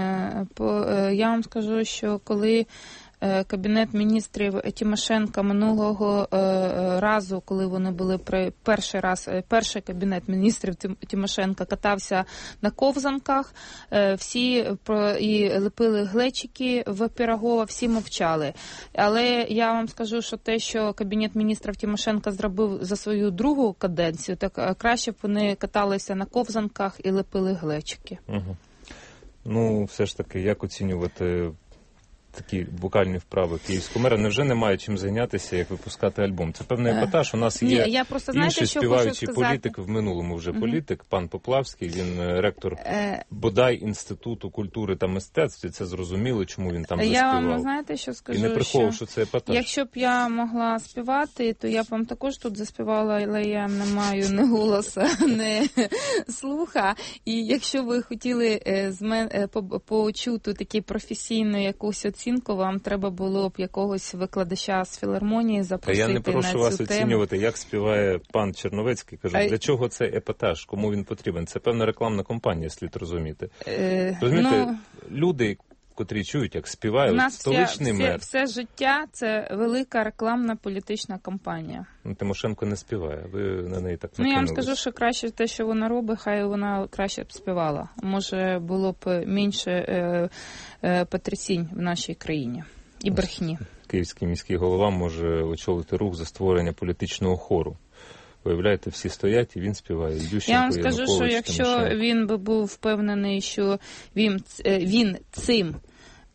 Я вам скажу, що коли Кабінет міністрів Тимошенка минулого разу, коли вони були при перший раз, перший Кабінет міністрів Тимошенка катався на ковзанках, всі і лепили глечики в Пірогова, всі мовчали. Але я вам скажу, що те, що Кабінет міністрів Тимошенка зробив за свою другу каденцію, так краще б вони каталися на ковзанках і лепили глечики. Угу. Ну, все ж таки, як оцінювати такі вокальні вправи київського мера? Невже немає чим зайнятися, як випускати альбом? Це певний епатаж. У нас є Ні, я просто, знаєте, інший співаючий політик, в минулому вже угу. політик, пан Поплавський, він ректор е... бодай Інституту культури та мистецтв, і це зрозуміло, чому він там я заспівав. Я вам, знаєте, що скажу, і не приховував, що, що це епатаж. Якщо б я могла співати, то я б вам також тут заспівала, але я не маю ні голоса, ні слуха. І якщо ви хотіли з мене почути таку професійну якусь оцінку, вам треба було б якогось викладача з філармонії запросити на цю тему. Я не прошу вас оцінювати, як співає пан Черновецький. Кажу, а... для чого це епатаж, кому він потрібен? Це певна рекламна кампанія, слід розуміти. Е... Розумієте, ну... люди, котрі чують, як співають, нас столичний вся, мер. Все, все життя – це велика рекламна політична кампанія. Ну, Тимошенко не співає, ви на неї так накинулись. Ну, я вам скажу, що краще те, що вона робить, хай вона краще б співала. Може, було б менше е, е, потрясінь в нашій країні і брехні. Київський міський голова може очолити рух за створення політичного хору. Виявляєте, всі стоять, і він співає. Ющенко, я вам скажу, Янукович, що якщо Тимошенко. він би був впевнений, що він, він цим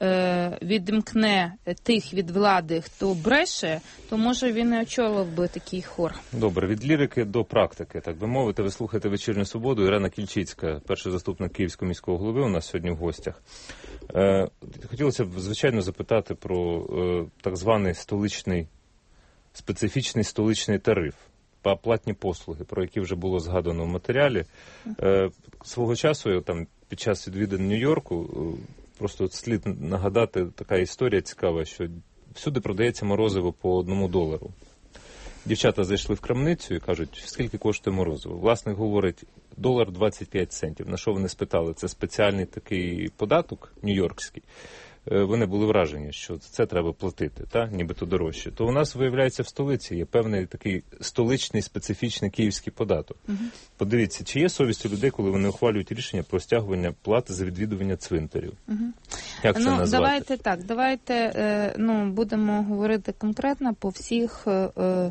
е, відімкне тих від влади, хто бреше, то, може, він і очолив би такий хор. Добре, від лірики до практики, так би мовити. Ви слухаєте «Вечірню свободу». Ірена Кільчицька, перший заступник Київського міського голови, у нас сьогодні в гостях. Е, хотілося б, звичайно, запитати про е, так званий столичний, специфічний столичний тариф. Платні послуги, про які вже було згадано в матеріалі. Е, свого часу, там, під час відвідин Нью-Йорку, просто слід нагадати, така історія цікава, що всюди продається морозиво по одному долару. Дівчата зайшли в крамницю і кажуть, скільки коштує морозиво. Власник говорить, долар двадцять п'ять центів. На що вони спитали? Це спеціальний такий податок нью-йоркський. Вони були вражені, що це треба платити, та? Нібито дорожче. То у нас, виявляється, в столиці є певний такий столичний специфічний київський податок. Угу. Подивіться, чи є совість у людей, коли вони ухвалюють рішення про стягування плати за відвідування цвинтарів? Угу. Як це ну, назвати? Давайте так, давайте е, ну, будемо говорити конкретно по всіх е,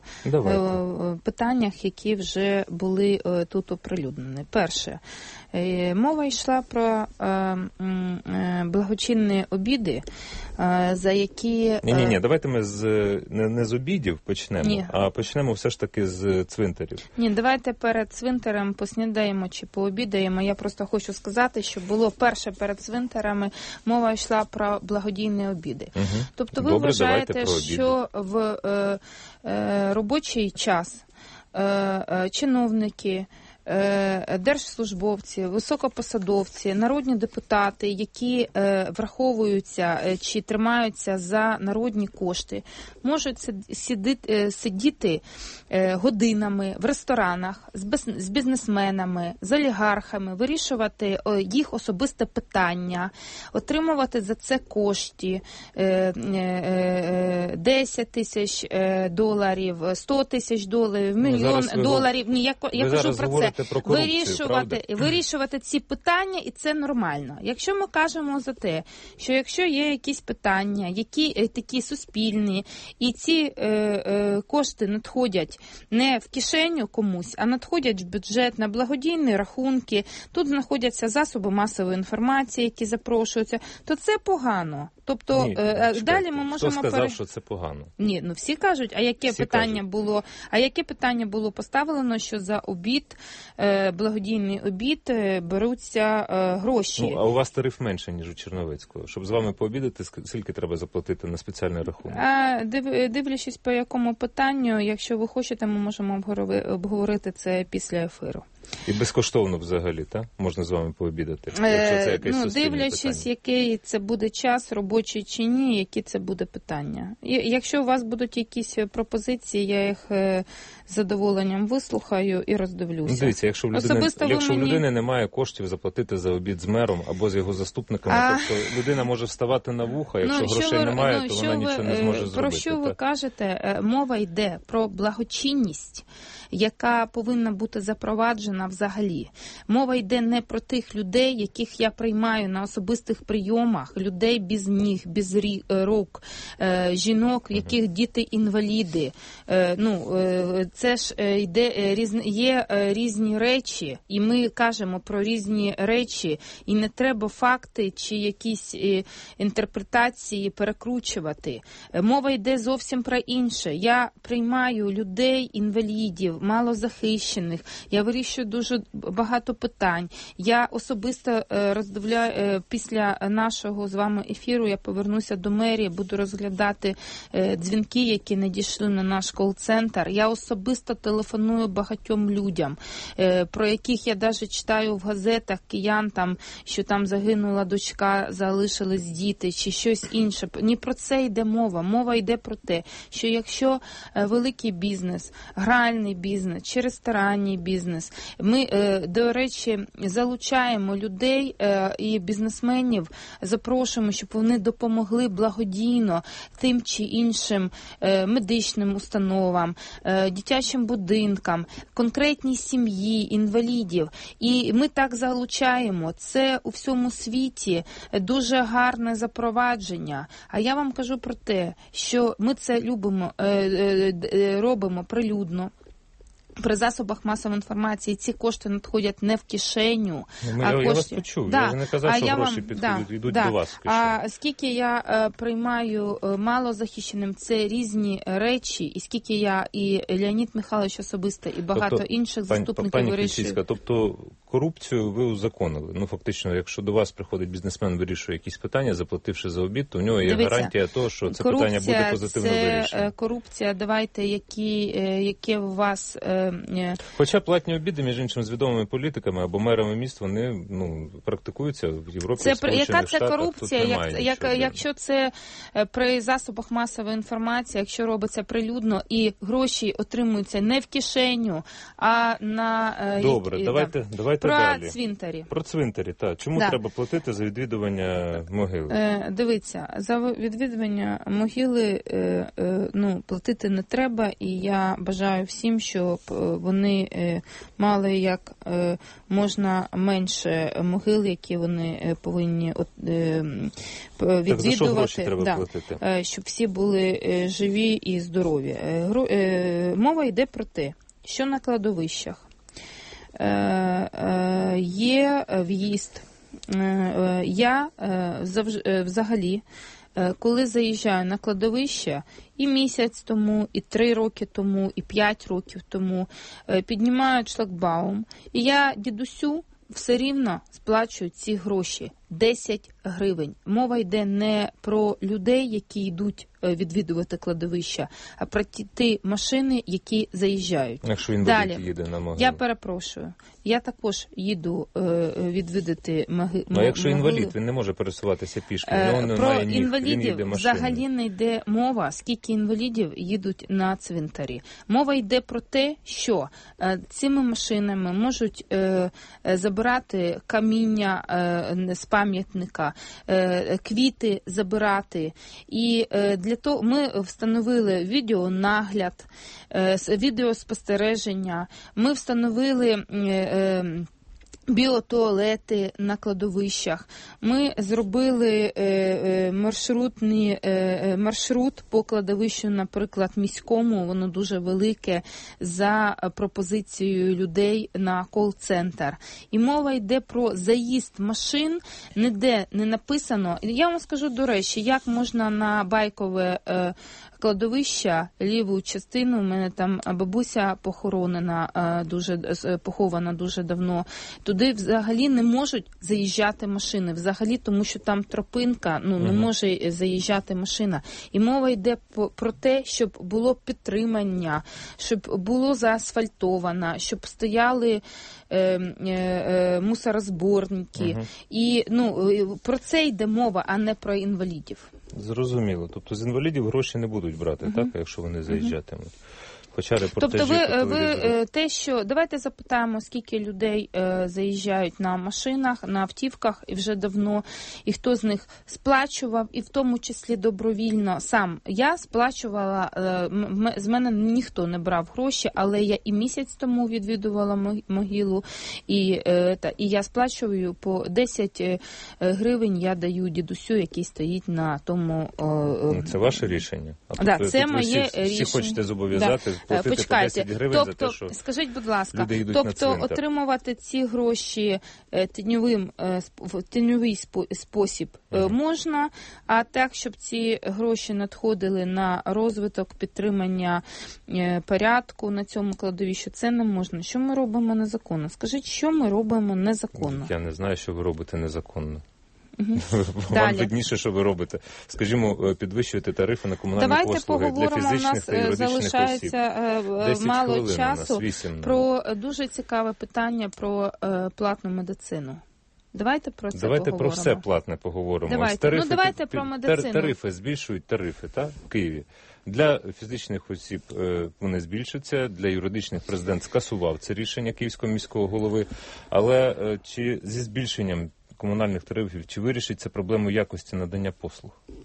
е, питаннях, які вже були е, тут оприлюднені. Перше, е, мова йшла про е, е, благочинні обіди, за які... Ні-ні-ні, давайте ми з, не, не з обідів почнемо, Ні. а почнемо все ж таки з цвинтарів. Ні, давайте перед цвинтарем поснідаємо чи пообідаємо. Я просто хочу сказати, що було перше перед цвинтарами, мова йшла про благодійні обіди. Угу. Тобто ви Добре, вважаєте, що в е, е, робочий час е, е, чиновники, держслужбовці, високопосадовці, народні депутати, які е, враховуються е, чи тримаються за народні кошти, можуть сидіти, сидіти е, годинами в ресторанах з, без, з бізнесменами, з олігархами, вирішувати е, їх особисте питання, отримувати за це кошти е, е, десять тисяч доларів, сто тисяч доларів, мільйон доларів. Ні, я, я кажу про це. Про корупцію, вирішувати, вирішувати ці питання, і це нормально. Якщо ми кажемо за те, що якщо є якісь питання, які такі суспільні, і ці е, е, кошти надходять не в кишеню комусь, а надходять в бюджет на благодійні рахунки, тут знаходяться засоби масової інформації, які запрошуються, то це погано. Тобто Ні, е, далі ми можемо... Хто сказав, пере... що це погано? Ні, ну всі кажуть, а яке всі питання кажуть. було, а яке питання було поставлено, що за обід, е, благодійний обід, е, беруться е, гроші. Ну, а у вас тариф менше, ніж у Черновецького. Щоб з вами пообідати, скільки треба заплатити на спеціальний рахунок? А, див, дивлячись по якому питанню, якщо ви хочете, ми можемо обговорити це після ефіру. І безкоштовно взагалі, так? Можна з вами пообідати? Якщо це якесь ну, дивлячись, питання. який це буде час, робочий чи ні, які це буде питання. І, якщо у вас будуть якісь пропозиції, я їх з задоволенням вислухаю і роздивлюся. Ну, дивіться, якщо в людини, якщо мені... в людини немає коштів заплатити за обід з мером або з його заступниками, а... тобто людина може вставати на вуха, якщо ну, грошей ви, немає, ну, то вона ви, нічого не зможе про зробити. Про що так? ви кажете? Мова йде про благочинність, яка повинна бути запроваджена взагалі. Мова йде не про тих людей, яких я приймаю на особистих прийомах, людей без ніг, без рук, жінок, в яких діти інваліди. Ну, це ж йде, є різні речі, і ми кажемо про різні речі, і не треба факти чи якісь інтерпретації перекручувати. Мова йде зовсім про інше. Я приймаю людей, інвалідів, малозахищених, я вирішую дуже багато питань. Я особисто роздивляю, після нашого з вами ефіру я повернуся до мерії, буду розглядати дзвінки, які надійшли на наш кол-центр. Я особисто телефоную багатьом людям, про яких я навіть читаю в газетах киян, там, що там загинула дочка, залишились діти, чи щось інше. Ні про це йде мова. Мова йде про те, що якщо великий бізнес, гральний бізнес, чи ресторанний бізнес, ми, до речі, залучаємо людей і бізнесменів, запрошуємо, щоб вони допомогли благодійно тим чи іншим медичним установам, дитячим будинкам, конкретній сім'ї, інвалідів. І ми так залучаємо. Це у всьому світі дуже гарне запровадження. А я вам кажу про те, що ми це любимо, робимо прилюдно. при засобах масової інформації ці кошти надходять не в кишеню, ну, а я, кошти... Я вас почув, да. я ж не казав, що а гроші вам... підходять, да. йдуть да. до вас в кишеню. А скільки я е, приймаю е, малозахищеним, це різні речі, і скільки я і Леонід Михайлович особисто, і багато тобто, інших пані, заступників пані вирішують. Кільчицька, тобто корупцію ви узаконили. Ну, фактично, якщо до вас приходить бізнесмен, вирішує якісь питання, заплативши за обід, то в нього є Дивіться, гарантія того, що це питання буде позитивно вирішено. Це корупція, давайте, які, яке у вас... Хоча платні обіди, між іншим, з відомими політиками або мерами міст, вони ну, практикуються в Європі, це, в Сполучених яка це Штатах, корупція? Як, як, якщо це при засобах масової інформації, якщо робиться прилюдно і гроші отримуються не в кишеню, а на... Добре, і, давайте, да. давайте Про далі. Про цвинтарі. Про цвинтарі, так. Чому да. треба платити за відвідування могили? Е, дивіться, за відвідування могили е, е, ну, платити не треба, і я бажаю всім, щоб вони е, мали як е, можна менше могил, які вони повинні от, е, відвідувати. Так, за що гроші треба да, платити? Е, щоб всі були е, живі і здорові. Е, гро, е, мова йде про те, що на кладовищах е, е, є в'їзд. Е, я е, завж, взагалі, коли заїжджаю на кладовище і місяць тому, і три роки тому, і п'ять років тому, піднімають шлагбаум, і я дідусю все рівно сплачую ці гроші. десять гривень. Мова йде не про людей, які йдуть відвідувати кладовища, а про ті, ті машини, які заїжджають. Якщо інвалід Далі. їде на могилу. Я перепрошую. Я також їду е, відвідати моги, ну, а якщо могили. інвалід, він не може пересуватися пішки, в нього Е, немає про ніг, інвалідів він їде машиною. Взагалі не йде мова, скільки інвалідів їдуть на цвинтарі. Мова йде про те, що е, цими машинами можуть е, забирати каміння е, з пам'ятника, е, квіти забирати. І е, для того ми встановили відеонагляд, е, відеоспостереження, ми встановили е, біотуалети на кладовищах. Ми зробили е, маршрутний е, маршрут по кладовищу, наприклад, міському, воно дуже велике, за пропозицією людей на кол-центр. І мова йде про заїзд машин, ніде не написано. Я вам скажу, до речі, як можна на байкове е, кладовища, ліву частину, у мене там бабуся похоронена, е, дуже, похована дуже давно, туди взагалі не можуть заїжджати машини, взагалі, тому що там тропинка, ну, не може заїжджати машина. І мова йде про те, щоб було підтримання, щоб було заасфальтовано, щоб стояли е, е, мусорозборники. Uh-huh. І, ну, про це йде мова, а не про інвалідів. Зрозуміло. Тобто з інвалідів гроші не будуть брати, uh-huh. так, якщо вони заїжджатимуть? Uh-huh. Хоча репортажі... Тобто ви, ви те, що... Давайте запитаємо, скільки людей е, заїжджають на машинах, на автівках, і вже давно, і хто з них сплачував, і в тому числі добровільно. Сам я сплачувала, е, м, з мене ніхто не брав гроші, але я і місяць тому відвідувала могилу, і, е, та, і я сплачую по десять гривень, я даю дідусю, який стоїть на тому... Е, це ваше рішення? А да, тут, це тут моє ви всі, рішення. всі хочете зобов'язати... Да. Почекайте, по десять гривень тобто, за те, що скажіть, будь ласка, тобто отримувати ці гроші тіньовим, в тіньовий спосіб uh-huh. можна, а так, щоб ці гроші надходили на розвиток, підтримання порядку на цьому кладовищі, це не можна. Що ми робимо незаконно? Скажіть, що ми робимо незаконно? Я не знаю, що ви робите незаконно. Угу. Вам видніше, що ви робите. Скажімо, підвищуєте тарифи на комунальні Давайте послуги для фізичних та юридичних осіб. Давайте поговоримо, у нас залишається мало часу про дуже цікаве питання про е, платну медицину. Давайте про це давайте поговоримо. Давайте про все платне поговоримо. Давайте, тарифи, ну, давайте під, про медицину. Тарифи збільшують тарифи, так, в Києві. Для фізичних осіб е, вони збільшуються, для юридичних президент скасував це рішення Київського міського голови. Але е, чи зі збільшенням комунальних тарифів, чи вирішить це проблему якості надання послуг?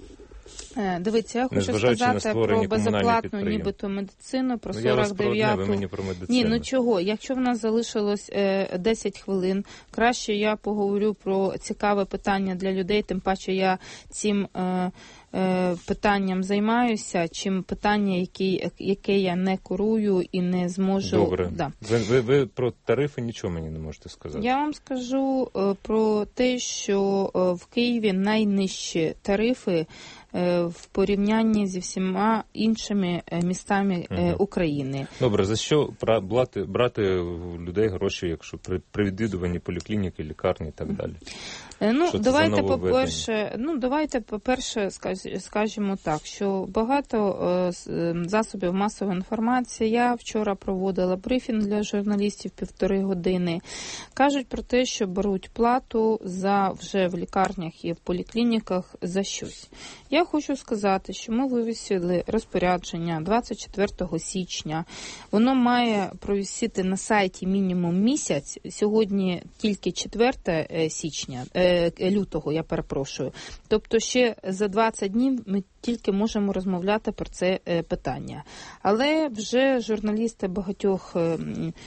Дивіться, я хочу сказати про безоплатну нібито медицину, про ну, сорок дев'яту. Ні, ну чого? Якщо в нас залишилось е, десять хвилин, краще я поговорю про цікаве питання для людей, тим паче я цим е, е, питанням займаюся, чим питання, які, яке я не курую і не зможу... Добре. Да. Ви, ви, ви про тарифи нічого мені не можете сказати? Я вам скажу е, про те, що е, в Києві найнижчі тарифи в порівнянні зі всіма іншими містами угу. України. Добре, за що брати, брати у людей гроші, якщо при, при відвідуванні поліклініки, лікарні і так далі? Ну, давайте, по-перше, ну, давайте, по-перше, скажімо так, що багато засобів масової інформації, я вчора проводила брифінг для журналістів півтори години, кажуть про те, що беруть плату за вже в лікарнях і в поліклініках за щось. Я хочу сказати, що ми вивісили розпорядження двадцять четвертого січня. Воно має провісити на сайті мінімум місяць. Сьогодні тільки четвертого січня, е, лютого, я перепрошую. Тобто ще за двадцять днів ми тільки можемо розмовляти про це е, питання. Але вже журналісти багатьох е,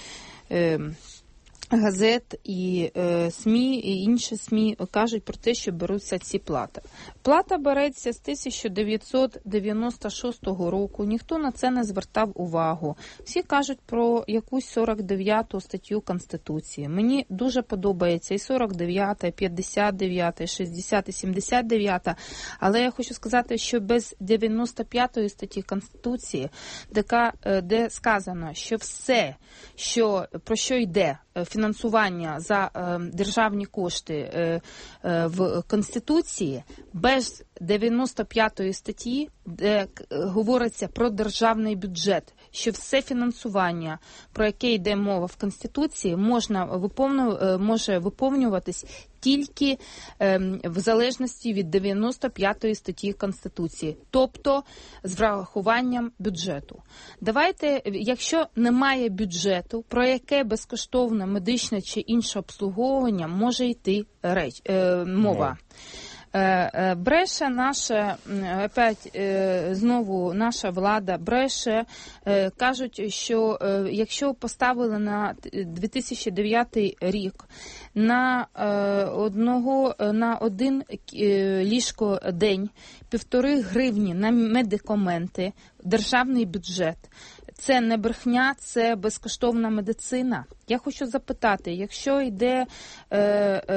е, газет і е, СМІ, і інші СМІ кажуть про те, що беруться ці плати. Плата береться з тисяча дев'ятсот дев'яносто шостого року, ніхто на це не звертав увагу. Всі кажуть про якусь сорок дев'яту статтю Конституції. Мені дуже подобається і сорок дев'ята, і п'ятдесят дев'ята, і шістдесят, і сімдесят дев'ята, але я хочу сказати, що без дев'яносто п'ятої статті Конституції, де, де сказано, що все, що, про що йде фінансування за е, державні кошти е, е, в Конституції, без дев'яносто п'ятої статті, де говориться про державний бюджет, що все фінансування, про яке йде мова в Конституції, можна виповню, може виповнюватись тільки е, в залежності від дев'яносто п'ятої статті Конституції, тобто з врахуванням бюджету. Давайте, якщо немає бюджету, про яке безкоштовне медичне чи інше обслуговування може йти реч, е, мова. Бреше наша, опять знову наша влада бреше, кажуть, що якщо поставили на дві тисячі дев'ятий рік на одного, на один ліжко день півтори гривні на медикаменти, державний бюджет, це не брехня, це безкоштовна медицина. Я хочу запитати, якщо йде е, е,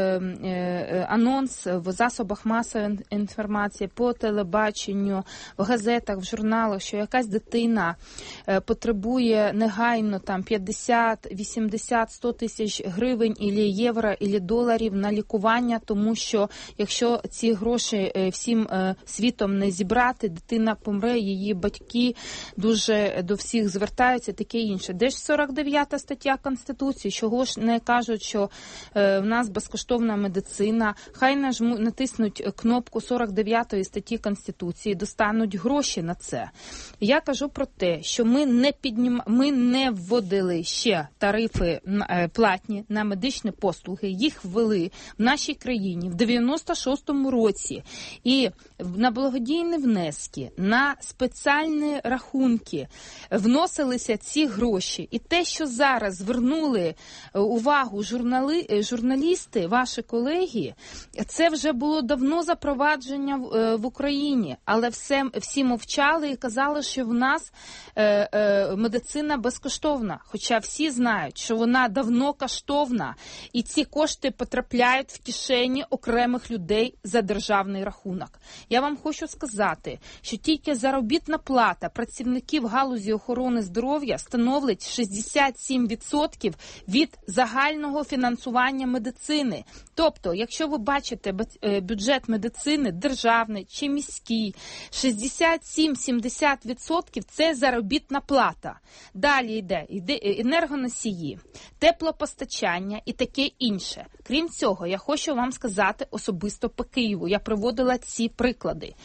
е, анонс в засобах масової інформації, по телебаченню, в газетах, в журналах, що якась дитина е, потребує негайно там п'ятдесят, вісімдесят, сто тисяч гривень, ілі євро, ілі доларів на лікування, тому що якщо ці гроші е, всім е, світом не зібрати, дитина помре, її батьки дуже до всіх звертаються, таке інше. Де ж сорок дев'ята стаття Конституції? Чого ж не кажуть, що е, в нас безкоштовна медицина, хай нажму, натиснуть кнопку сорок дев'ятої статті Конституції, достануть гроші на це. Я кажу про те, що ми не піднім... ми не вводили ще тарифи е, платні на медичні послуги, їх ввели в нашій країні в дев'яносто шостому році. І на благодійні внески, на спеціальні рахунки вносилися ці гроші. І те, що зараз звернули увагу журнали, журналісти, ваші колеги, це вже було давно запровадження в, в Україні, але все, всі мовчали і казали, що в нас е, е, медицина безкоштовна, хоча всі знають, що вона давно коштовна, і ці кошти потрапляють в кишені окремих людей за державний рахунок. Я вам хочу сказати, що тільки заробітна плата працівників галузі охорони здоров'я становить шістдесят сім відсотків від загального фінансування медицини. Тобто, якщо ви бачите бюджет медицини, державний чи міський, шістдесят сім - сімдесят відсотків це заробітна плата. Далі йде, йде енергоносії, теплопостачання і таке інше. Крім цього, я хочу вам сказати особисто по Києву. Я приводила ці приклади.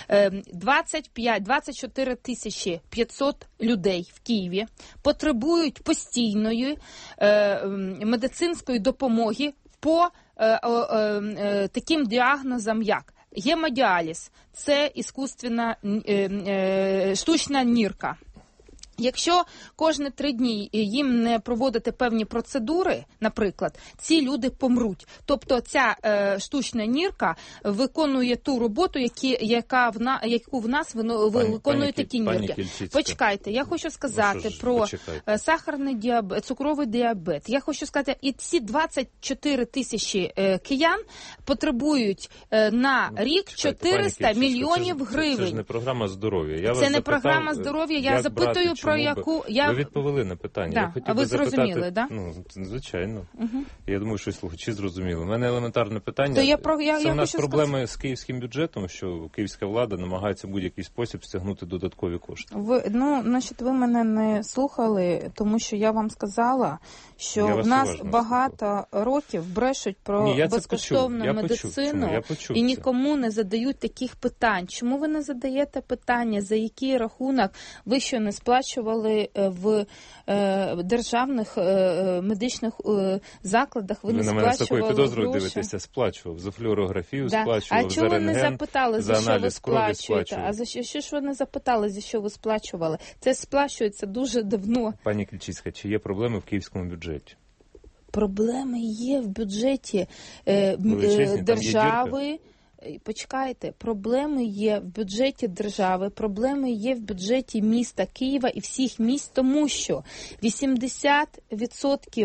двадцять п'ять - двадцять чотири тисячі п'ятсот людей в Києві потребують постійної е, медицинської допомоги по е, е, е, таким діагнозам, як гемодіаліз – це іскусственна е, е, штучна нирка. Якщо кожні три дні їм не проводити певні процедури, наприклад, ці люди помруть. Тобто ця е, штучна нірка виконує ту роботу, які, яка в на, яку в нас вино, пані, виконують пані, такі нірки. Почекайте, я хочу сказати ну, про почекайте. сахарний діабет, цукровий діабет. Я хочу сказати, і ці двадцять чотири тисячі е, киян потребують е, на рік чотириста мільйонів це, гривень. Це, це ж не програма здоров'я. Я це вас не запитав, програма здоров'я, я запитую брати, про яку... Я... Ви відповіли на питання. Да. Я хотів а ви би зрозуміли, запитати... да? Ну, звичайно. Угу. Я думаю, що слухачі зрозуміли. У мене елементарне питання. То я про... я, це я у нас проблеми сказати... з київським бюджетом, що київська влада намагається в будь-який спосіб стягнути додаткові кошти. Ви, ну, значить, ви мене не слухали, тому що я вам сказала, що в нас багато слухав. років брешуть про Ні, безкоштовну я медицину я почув і нікому не задають таких питань. Чому ви не задаєте питання, за який рахунок ви що не сплачували в е, державних е, медичних е, закладах? Ви, ви не на мене з такою підозрою гроші? Дивитеся, сплачував за флюорографію, да. сплачував а за рентген, не запитали, за, за що ви сплачуєте? сплачував. А за що, що ж ви не запитали, за що ви сплачували? Це сплачується дуже давно. Пані Кільчицька, чи є проблеми в київському бюджеті? Проблеми є в бюджеті е, е, держави. Почекайте, проблеми є в бюджеті держави, проблеми є в бюджеті міста Києва і всіх міст, тому що вісімдесят відсотків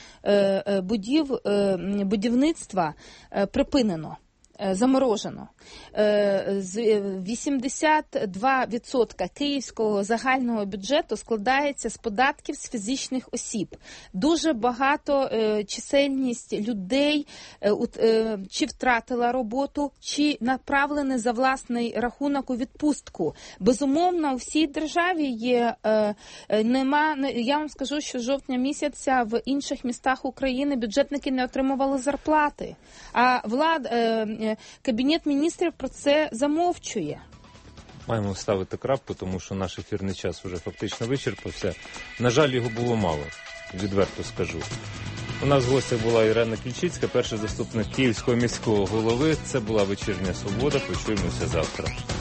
будів, будівництва припинено. Заморожено. вісімдесят два відсотки київського загального бюджету складається з податків з фізичних осіб. Дуже багато чисельність людей чи втратила роботу, чи направлені за власний рахунок у відпустку. Безумовно, у всій державі є, нема, я вам скажу, що з жовтня місяця в інших містах України бюджетники не отримували зарплати. А влада Кабінет міністрів про це замовчує. Маємо ставити крапку, тому що наш ефірний час вже фактично вичерпався. На жаль, його було мало, відверто скажу. У нас в гостях була Ірена Кільчицька, перший заступник Київського міського голови. Це була «Вечірня Свобода». Почуємося завтра.